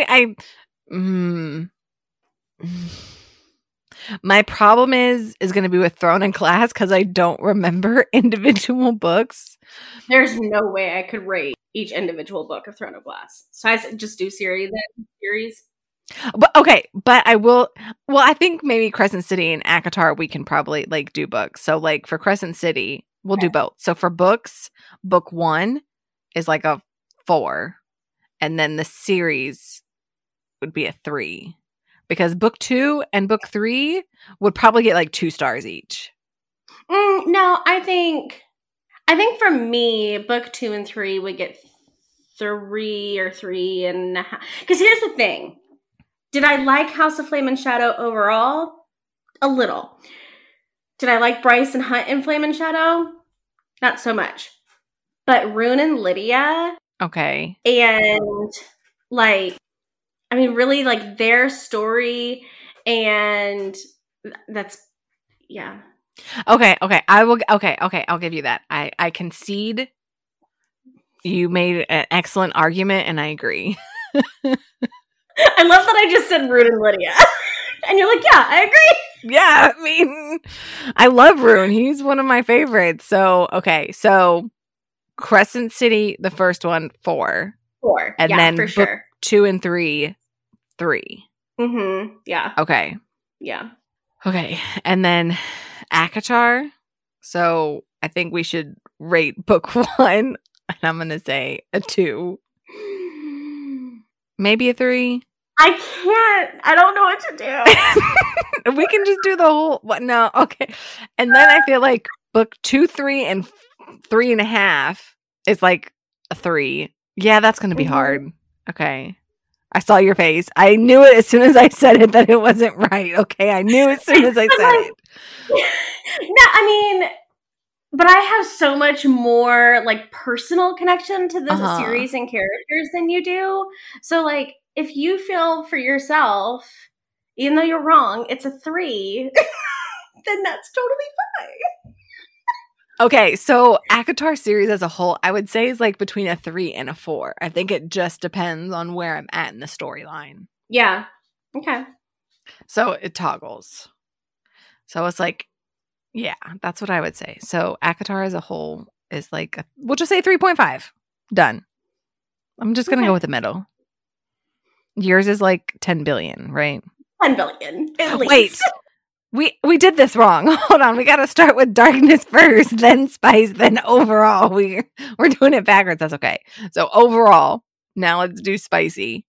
[SPEAKER 1] my problem is going to be with Throne and Glass because I don't remember individual books.
[SPEAKER 2] There's no way I could rate each individual book of Throne of Glass. So I just do series.
[SPEAKER 1] But okay, but I will. Well, I think maybe Crescent City and ACOTAR we can probably like do books. So like for Crescent City, we'll do both. So for books, book 1 is like a 4, and then the series would be a 3. Because book 2 and book 3 would probably get like 2 stars each.
[SPEAKER 2] No, I think for me, book 2 and 3 would get 3 or 3.5. Because here's the thing. Did I like House of Flame and Shadow overall? A little. Did I like Bryce and Hunt in Flame and Shadow? Not so much. But Rune and Lydia.
[SPEAKER 1] Okay.
[SPEAKER 2] And like, I mean, really, like, their story, and that's, yeah.
[SPEAKER 1] Okay, I'll give you that. I concede you made an excellent argument, and I agree.
[SPEAKER 2] I love that I just said Rune and Lydia. And you're like, yeah, I agree.
[SPEAKER 1] Yeah, I mean, I love Rune. He's one of my favorites. So, okay, so Crescent City, the first one, 4.
[SPEAKER 2] 4,
[SPEAKER 1] and
[SPEAKER 2] yeah,
[SPEAKER 1] then
[SPEAKER 2] for sure.
[SPEAKER 1] 2 and 3, 3.
[SPEAKER 2] Mm-hmm. Yeah.
[SPEAKER 1] Okay.
[SPEAKER 2] Yeah.
[SPEAKER 1] Okay. And then ACOTAR. So I think we should rate book 1. And I'm going to say a 2. Maybe a 3.
[SPEAKER 2] I can't. I don't know what to
[SPEAKER 1] do. We can just do the whole. What? No, okay. And then I feel like book 2, 3, and 3.5 is like a 3. Yeah, that's going to be hard. Okay. I saw your face. I knew it as soon as I said it that it wasn't right. Okay, I knew as soon as I said it.
[SPEAKER 2] No, I mean, but I have so much more like personal connection to the series and characters than you do. So like, if you feel for yourself, even though you're wrong, it's a 3, then that's totally fine.
[SPEAKER 1] Okay, so ACOTAR series as a whole, I would say is like between a 3 and a 4. I think it just depends on where I'm at in the storyline.
[SPEAKER 2] Yeah. Okay.
[SPEAKER 1] So it toggles. So it's like, yeah, that's what I would say. So ACOTAR as a whole is like, we'll just say 3.5. Done. I'm just going to go with the middle. Yours is like 10 billion, right?
[SPEAKER 2] 10 billion, at least.
[SPEAKER 1] Wait. We did this wrong. Hold on. We got to start with darkness first, then spice, then overall. We're doing it backwards. That's okay. So overall, now let's do spicy.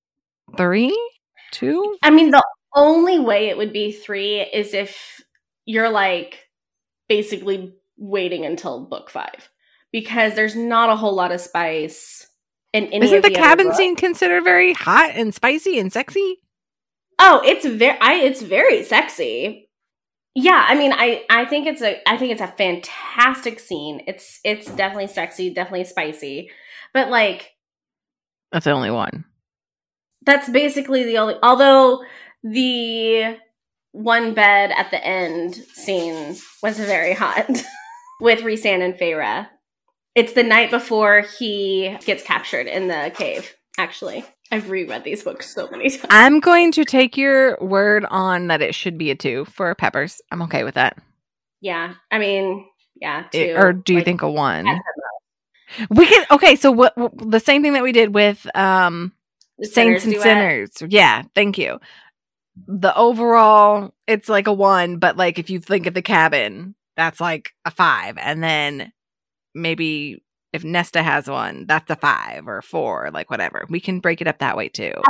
[SPEAKER 1] 3? 2?
[SPEAKER 2] I mean, the only way it would be 3 is if you're like basically waiting until book 5, because there's not a whole lot of spice in any.
[SPEAKER 1] Isn't the cabin scene considered very hot and spicy and sexy?
[SPEAKER 2] Oh, it's very sexy. Yeah, I mean, I think it's a fantastic scene. It's definitely sexy, definitely spicy, but like
[SPEAKER 1] that's the only one.
[SPEAKER 2] That's basically the only. Although the one bed at the end scene was very hot with Rhysand and Feyre. It's the night before he gets captured in the cave. Actually, I've reread these books so many times.
[SPEAKER 1] I'm going to take your word on that it should be a 2 for Peppers. I'm okay with that.
[SPEAKER 2] Yeah. I mean, yeah, 2.
[SPEAKER 1] Or do you think a 1? We can. Okay, so what the same thing that we did with Saints and Sinners. Yeah, thank you. The overall, it's like a 1, but like if you think of the cabin, that's like a 5. And then maybe if Nesta has one, that's a 5 or a 4, like whatever. We can break it up that way too.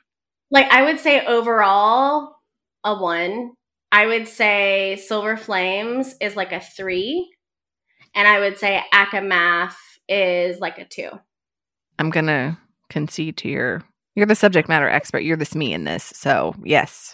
[SPEAKER 2] I would say overall a 1. I would say Silver Flames is like a 3. And I would say ACOMAF is like a 2.
[SPEAKER 1] I'm going to concede to you're the subject matter expert. You're the SME in this. So yes.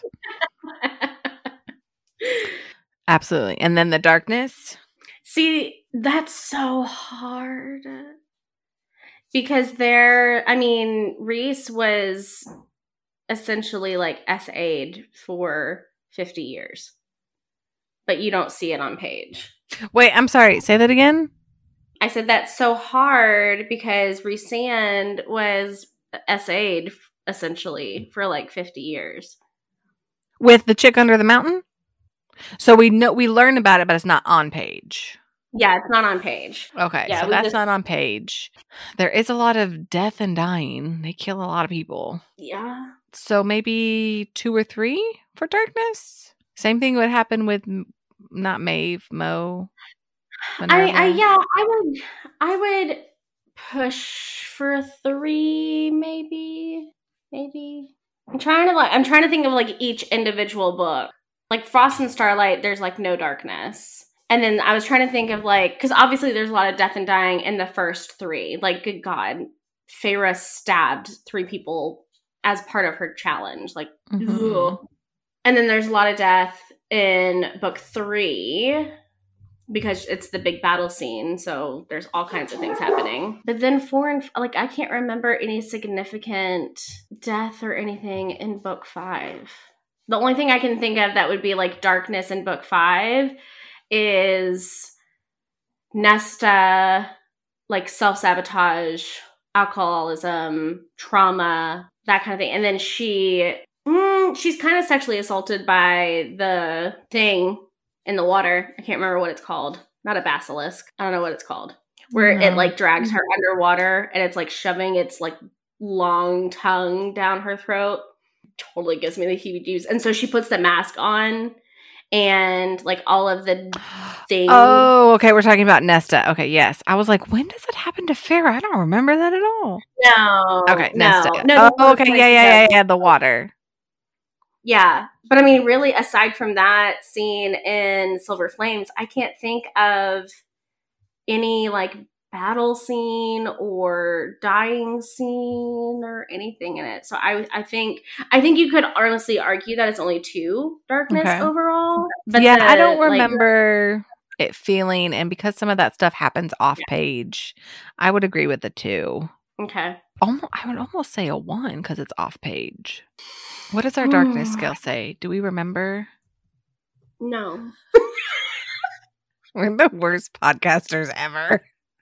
[SPEAKER 1] Absolutely. And then the darkness.
[SPEAKER 2] See, that's so hard. Because Rhys was essentially like SA'd for 50 years. But you don't see it on page.
[SPEAKER 1] Wait, I'm sorry. Say that again?
[SPEAKER 2] I said that's so hard because Rhysand was SA'd essentially for like 50 years.
[SPEAKER 1] With the chick under the mountain? So we learn about it, but it's not on page.
[SPEAKER 2] Yeah, it's not on page.
[SPEAKER 1] Okay, yeah, so that's not on page. There is a lot of death and dying. They kill a lot of people.
[SPEAKER 2] Yeah.
[SPEAKER 1] So maybe 2 or 3 for darkness? Same thing would happen with not Maeve, Mo.
[SPEAKER 2] I would push for a 3, maybe. I'm trying to think of like each individual book. Like Frost and Starlight, there's like no darkness. And then I was trying to think of like, because obviously there's a lot of death and dying in the first 3. Like, good God, Feyre stabbed 3 people as part of her challenge. Like, ugh. And then there's a lot of death in book 3 because it's the big battle scene. So there's all kinds of things happening. But then 4 and like, I can't remember any significant death or anything in book 5. The only thing I can think of that would be like darkness in book 5 is Nesta, like self-sabotage, alcoholism, trauma, that kind of thing. And then she's kind of sexually assaulted by the thing in the water. I can't remember what it's called. Not a basilisk. I don't know what it's called. Where it like drags her underwater and it's like shoving its like long tongue down her throat. Totally gives me the heebie-jeebies. And so she puts the mask on and like all of the things.
[SPEAKER 1] Oh, okay. We're talking about Nesta. Okay, yes. I was like, when does it happen to Farrah? I don't remember that at all.
[SPEAKER 2] No.
[SPEAKER 1] Okay, Nesta.
[SPEAKER 2] No.
[SPEAKER 1] Oh, okay. Yeah. The water.
[SPEAKER 2] Yeah. But I mean, really, aside from that scene in Silver Flames, I can't think of any like battle scene or dying scene or anything in it. So I think you could honestly argue that it's only 2 darkness overall. But
[SPEAKER 1] yeah, I don't remember it feeling, and because some of that stuff happens off page, I would agree with the 2.
[SPEAKER 2] Okay.
[SPEAKER 1] I would almost say a 1 because it's off page. What does our darkness scale say? Do we remember?
[SPEAKER 2] No.
[SPEAKER 1] We're the worst podcasters ever.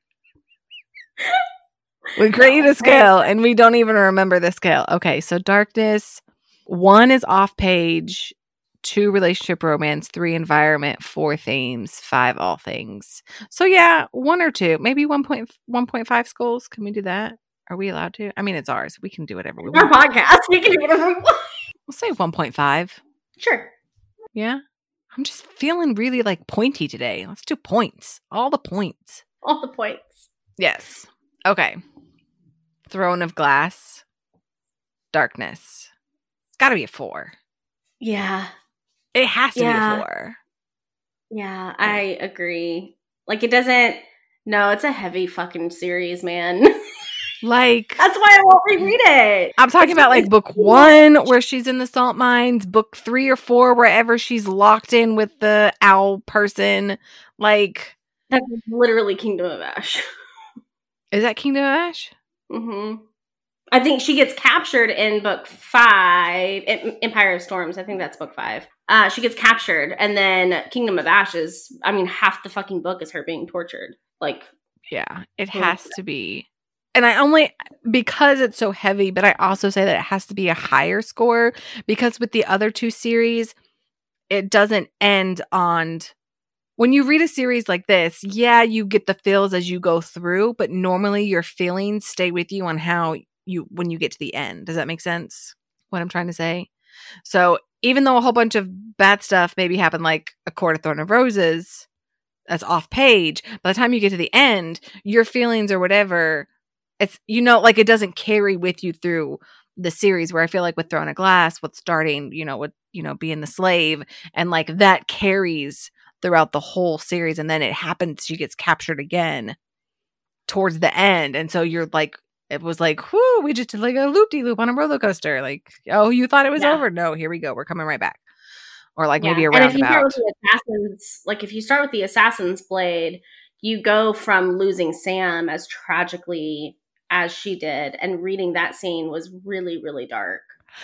[SPEAKER 1] We create a scale and we don't even remember the scale. Okay, so darkness, 1 is off page, 2 relationship romance, 3 environment, 4 themes, 5 all things. So yeah, 1 or 2, maybe 1.5 skulls. Can we do that? Are we allowed to? I mean, it's ours. We can do whatever we want.
[SPEAKER 2] Our podcast. We can do whatever we want.
[SPEAKER 1] We'll say 1.5.
[SPEAKER 2] Sure.
[SPEAKER 1] Yeah. I'm just feeling really like pointy today. Let's do points. All the points.
[SPEAKER 2] All the points.
[SPEAKER 1] Yes. Okay. Throne of Glass. Darkness. It's got to be a 4.
[SPEAKER 2] Yeah.
[SPEAKER 1] It has to be a 4.
[SPEAKER 2] Yeah, I agree. Like, it doesn't... No, it's a heavy fucking series, man.
[SPEAKER 1] Like...
[SPEAKER 2] That's why I won't reread it.
[SPEAKER 1] I'm talking about, like, book 1, where she's in the salt mines. Book 3 or 4, wherever she's locked in with the owl person. Like...
[SPEAKER 2] That's literally Kingdom of Ash.
[SPEAKER 1] Is that Kingdom of Ash?
[SPEAKER 2] Mm-hmm. I think she gets captured in book 5, Empire of Storms. I think that's book 5. She gets captured, and then Kingdom of Ash is, I mean, half the fucking book is her being tortured. Like,
[SPEAKER 1] yeah, it has to be. And I only, because it's so heavy, but I also say that it has to be a higher score, because with the other 2 series, it doesn't end on... When you read a series like this, yeah, you get the feels as you go through, but normally your feelings stay with you on how when you get to the end. Does that make sense? What I'm trying to say? So even though a whole bunch of bad stuff maybe happened, like A Court of Thorn of Roses, that's off page, by the time you get to the end, your feelings or whatever, it's, like it doesn't carry with you through the series, where I feel like with Throne of Glass, with starting, with, being the slave, and like that carries throughout the whole series, and then it happens, she gets captured again towards the end, and so you're like, it was like, whoo, we just did like a loop-de-loop on a roller coaster, like, oh, you thought it was over? No, here we go, we're coming right back. Or like maybe a roundabout. And
[SPEAKER 2] if you start with the Assassin's Blade, you go from losing Sam as tragically as she did, and reading that scene was really, really dark.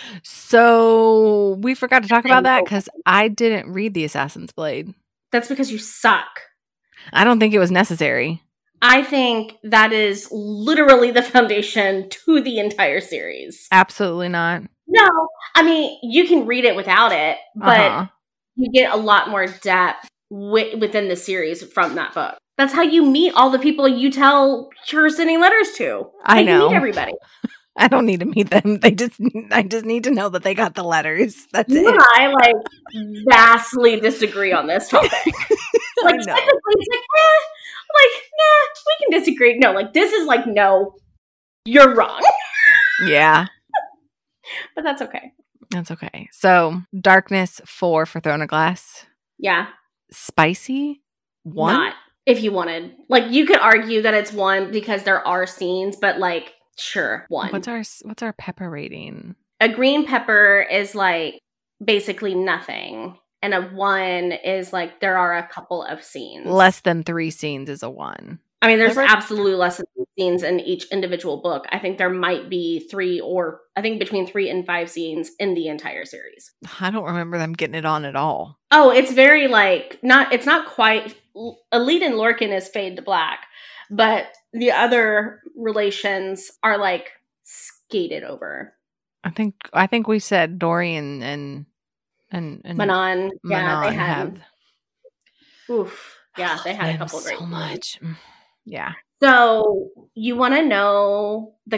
[SPEAKER 1] So we forgot to talk about that because I didn't read the Assassin's Blade.
[SPEAKER 2] That's because you suck.
[SPEAKER 1] I don't think it was necessary.
[SPEAKER 2] I think that is literally the foundation to the entire series.
[SPEAKER 1] Absolutely not.
[SPEAKER 2] No, I mean, you can read it without it, but you get a lot more depth within the series from that book. That's how you meet all the people you tell you're sending letters to.
[SPEAKER 1] I know.
[SPEAKER 2] You meet everybody.
[SPEAKER 1] I don't need to meet them. I just need to know that they got the letters. That's it.
[SPEAKER 2] I vastly disagree on this topic. Like, technically, it's nah, we can disagree. No, like, this is like, no, you're wrong.
[SPEAKER 1] Yeah.
[SPEAKER 2] But that's okay.
[SPEAKER 1] That's okay. So, Darkness 4 for Throne of Glass.
[SPEAKER 2] Yeah.
[SPEAKER 1] Spicy 1?
[SPEAKER 2] Not, if you wanted. Like, you could argue that it's 1 because there are scenes, but like, sure, 1.
[SPEAKER 1] What's our pepper rating?
[SPEAKER 2] A green pepper is like basically nothing, and a 1 is like there are a couple of scenes.
[SPEAKER 1] Less than 3 scenes is a 1.
[SPEAKER 2] I mean, there's absolutely less than 3 scenes in each individual book. I think there might be 3, or I think between 3 and 5 scenes in the entire series.
[SPEAKER 1] I don't remember them getting it on at all.
[SPEAKER 2] Oh, it's very it's not quite. Elite and Lorcan is fade to black, but the other relations are like skated over.
[SPEAKER 1] I think we said Dorian and
[SPEAKER 2] Manon. Yeah, they had. Oof. Yeah, they had a couple of great
[SPEAKER 1] so much. Yeah.
[SPEAKER 2] So you want to know the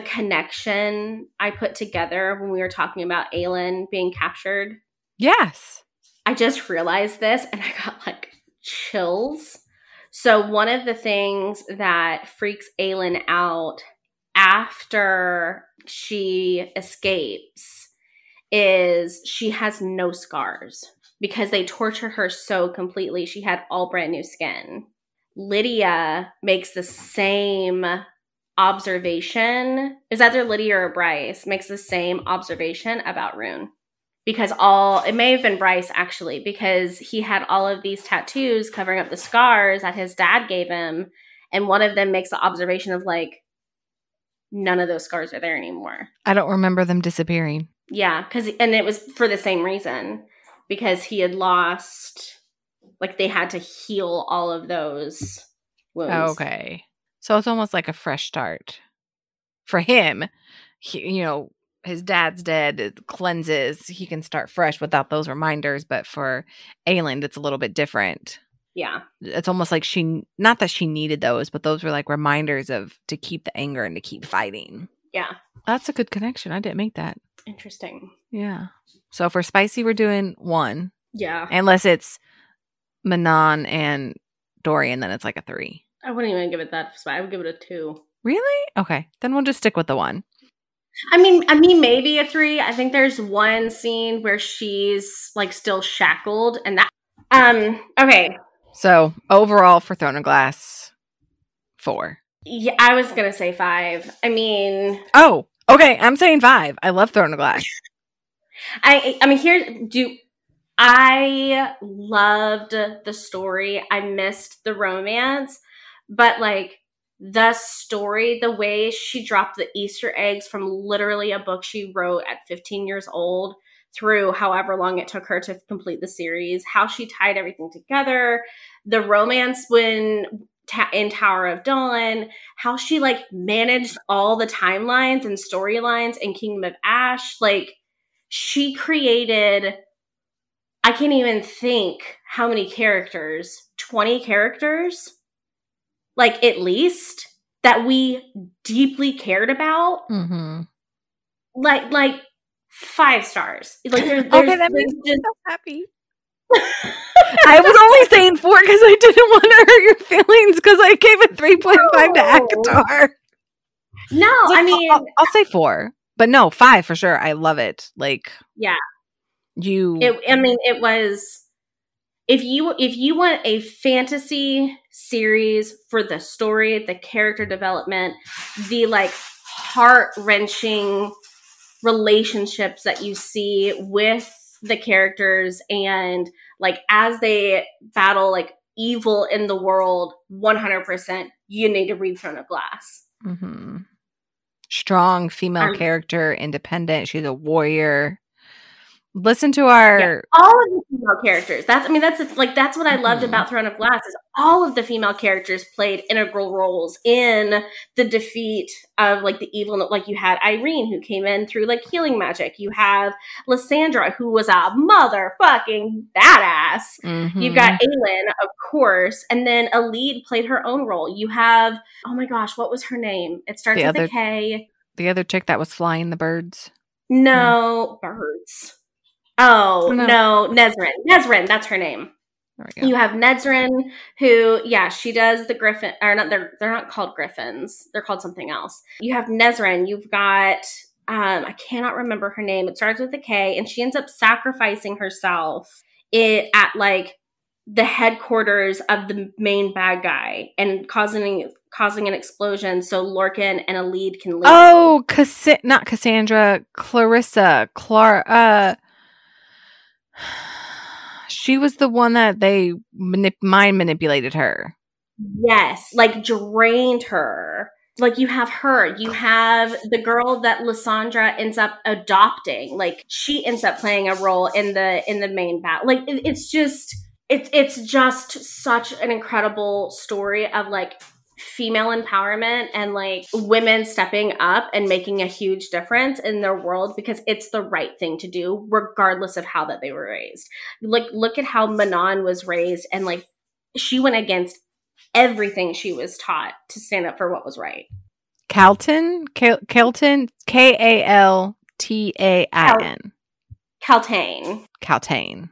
[SPEAKER 2] connection I put together when we were talking about Aelin being captured?
[SPEAKER 1] Yes.
[SPEAKER 2] I just realized this and I got like chills. So one of the things that freaks Aelin out after she escapes is she has no scars because they tortured her so completely. She had all brand new skin. Lydia makes the same observation. Is either Lydia or Bryce makes the same observation about Rune. Because it may have been Bryce actually, because he had all of these tattoos covering up the scars that his dad gave him. And one of them makes the observation of like, none of those scars are there anymore.
[SPEAKER 1] I don't remember them disappearing.
[SPEAKER 2] Yeah, and it was for the same reason, because he had lost, like they had to heal all of those wounds.
[SPEAKER 1] Okay. So it's almost like a fresh start. For him, his dad's dead, it cleanses, he can start fresh without those reminders. But for Aelin, it's a little bit different.
[SPEAKER 2] Yeah.
[SPEAKER 1] It's almost like not that she needed those, but those were like reminders to keep the anger and to keep fighting.
[SPEAKER 2] Yeah.
[SPEAKER 1] That's a good connection. I didn't make that.
[SPEAKER 2] Interesting.
[SPEAKER 1] Yeah. So for spicy, we're doing 1.
[SPEAKER 2] Yeah.
[SPEAKER 1] Unless it's Manon and Dorian, then it's like a 3.
[SPEAKER 2] I wouldn't even give it that. I would give it a 2.
[SPEAKER 1] Really? Okay. Then we'll just stick with the 1.
[SPEAKER 2] I mean, maybe a 3. I think there's one scene where she's like still shackled, and that. Okay.
[SPEAKER 1] So overall for Throne of Glass, 4.
[SPEAKER 2] Yeah, I was gonna say 5. I mean.
[SPEAKER 1] Oh, okay. I'm saying 5. I love Throne of Glass.
[SPEAKER 2] I loved the story. I missed the romance, but like the story, the way she dropped the Easter eggs from literally a book she wrote at 15 years old through however long it took her to complete the series, how she tied everything together, the romance in Tower of Dawn, how she like managed all the timelines and storylines in Kingdom of Ash. Like she created, I can't even think how many characters, 20 characters, like at least, that we deeply cared about.
[SPEAKER 1] Mm-hmm.
[SPEAKER 2] Like 5 stars. Like there's
[SPEAKER 1] okay, that makes me so happy. I was only saying 4 because I didn't want to hurt your feelings because I gave it 3.5 to ACOTAR.
[SPEAKER 2] No,
[SPEAKER 1] like,
[SPEAKER 2] I mean,
[SPEAKER 1] I'll say 4, but no, 5 for sure. I love it. Like,
[SPEAKER 2] yeah,
[SPEAKER 1] it
[SPEAKER 2] was. If you want a fantasy series for the story, the character development, the like heart-wrenching relationships that you see with the characters, and like as they battle like evil in the world, 100% you need to read Throne of Glass.
[SPEAKER 1] Mm-hmm. Strong female character, independent. She's a warrior. Listen to our
[SPEAKER 2] all of the female characters. That's what I loved about Throne of Glass is all of the female characters played integral roles in the defeat of like the evil. Like you had Irene who came in through like healing magic. You have Lysandra who was a motherfucking badass.
[SPEAKER 1] Mm-hmm.
[SPEAKER 2] You've got Aelin, of course, and then Alid played her own role. You have, oh my gosh, what was her name? It starts with a K.
[SPEAKER 1] The other chick that was flying the birds.
[SPEAKER 2] No, birds. Oh, no, Nesrin. Nesrin, that's her name.
[SPEAKER 1] There we go.
[SPEAKER 2] You have Nesrin, who, yeah, she does the griffin, or not, they're not called griffins. They're called something else. You have Nesrin. You've got, I cannot remember her name. It starts with a K, and she ends up sacrificing herself at, like, the headquarters of the main bad guy and causing an explosion so Lorcan and Alid can leave.
[SPEAKER 1] Oh, not Cassandra, Clarissa. She was the one that they mind manipulated her.
[SPEAKER 2] Yes, like drained her. Like you have her. You have the girl that Lysandra ends up adopting. Like she ends up playing a role in the main battle. Like it's just such an incredible story of like female empowerment and like women stepping up and making a huge difference in their world because it's the right thing to do regardless of how that they were raised. Like look at how Manon was raised, and like she went against everything she was taught to stand up for what was right.
[SPEAKER 1] Kaltain, Kaltain. Kaltain.
[SPEAKER 2] Kaltain.
[SPEAKER 1] That's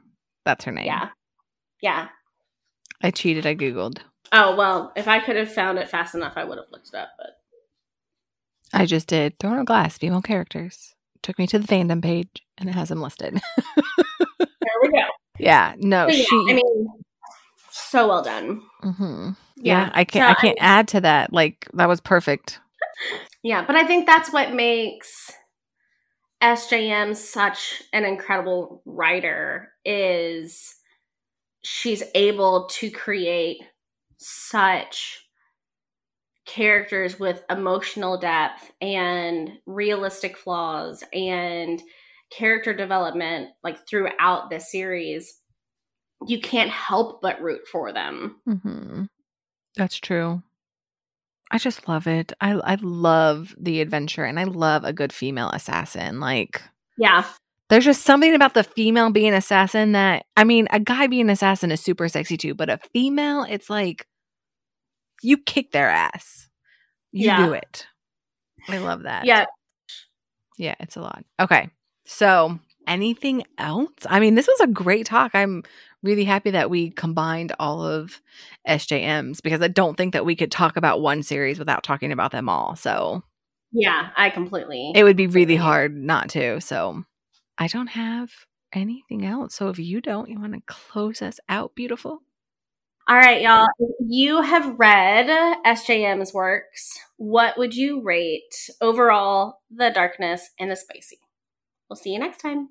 [SPEAKER 1] That's her name.
[SPEAKER 2] Yeah. Yeah.
[SPEAKER 1] I cheated. I Googled.
[SPEAKER 2] Oh, well, if I could have found it fast enough, I would have looked it up, but.
[SPEAKER 1] I just did Throne of Glass, female characters. Took me to the fandom page, and it has them listed.
[SPEAKER 2] There we go.
[SPEAKER 1] Yeah. No,
[SPEAKER 2] so, yeah, I mean, so well done.
[SPEAKER 1] Mm-hmm. Yeah, I can't add to that. Like, that was perfect.
[SPEAKER 2] Yeah, but I think that's what makes SJM such an incredible writer, is she's able to create such characters with emotional depth and realistic flaws and character development, like, throughout this series. You can't help but root for them.
[SPEAKER 1] Mm-hmm. That's true. I just love it. I love the adventure, and I love a good female assassin. Like,
[SPEAKER 2] yeah,
[SPEAKER 1] there's just something about the female being assassin that, I mean, a guy being an assassin is super sexy too, but a female, it's like, you kick their ass. You do it. I love that.
[SPEAKER 2] Yeah.
[SPEAKER 1] Yeah, it's a lot. Okay. So, anything else? I mean, this was a great talk. I'm really happy that we combined all of SJMs, because I don't think that we could talk about one series without talking about them all. So,
[SPEAKER 2] yeah, I completely.
[SPEAKER 1] It would be really hard not to. So, I don't have anything else. So, if you don't, you want to close us out, beautiful?
[SPEAKER 2] All right, y'all. If you have read SJM's works, what would you rate overall the darkness and the spicy? We'll see you next time.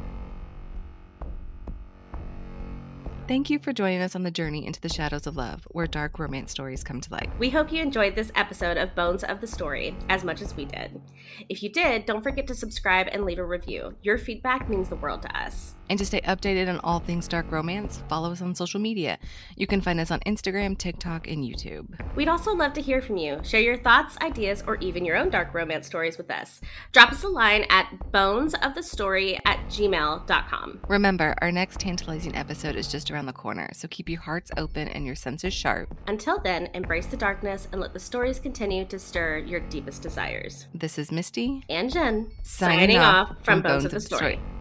[SPEAKER 1] Thank you for joining us on the journey into the shadows of love, where dark romance stories come to light.
[SPEAKER 2] We hope you enjoyed this episode of Bones of the Story as much as we did. If you did, don't forget to subscribe and leave a review. Your feedback means the world to us.
[SPEAKER 1] And to stay updated on all things dark romance, follow us on social media. You can find us on Instagram, TikTok, and YouTube.
[SPEAKER 2] We'd also love to hear from you. Share your thoughts, ideas, or even your own dark romance stories with us. Drop us a line at bonesofthestory@gmail.com.
[SPEAKER 1] Remember, our next tantalizing episode is just around the corner, so keep your hearts open and your senses sharp.
[SPEAKER 2] Until then, embrace the darkness and let the stories continue to stir your deepest desires.
[SPEAKER 1] This is Misty
[SPEAKER 2] and Jen
[SPEAKER 1] signing off from
[SPEAKER 2] Bones of the Story.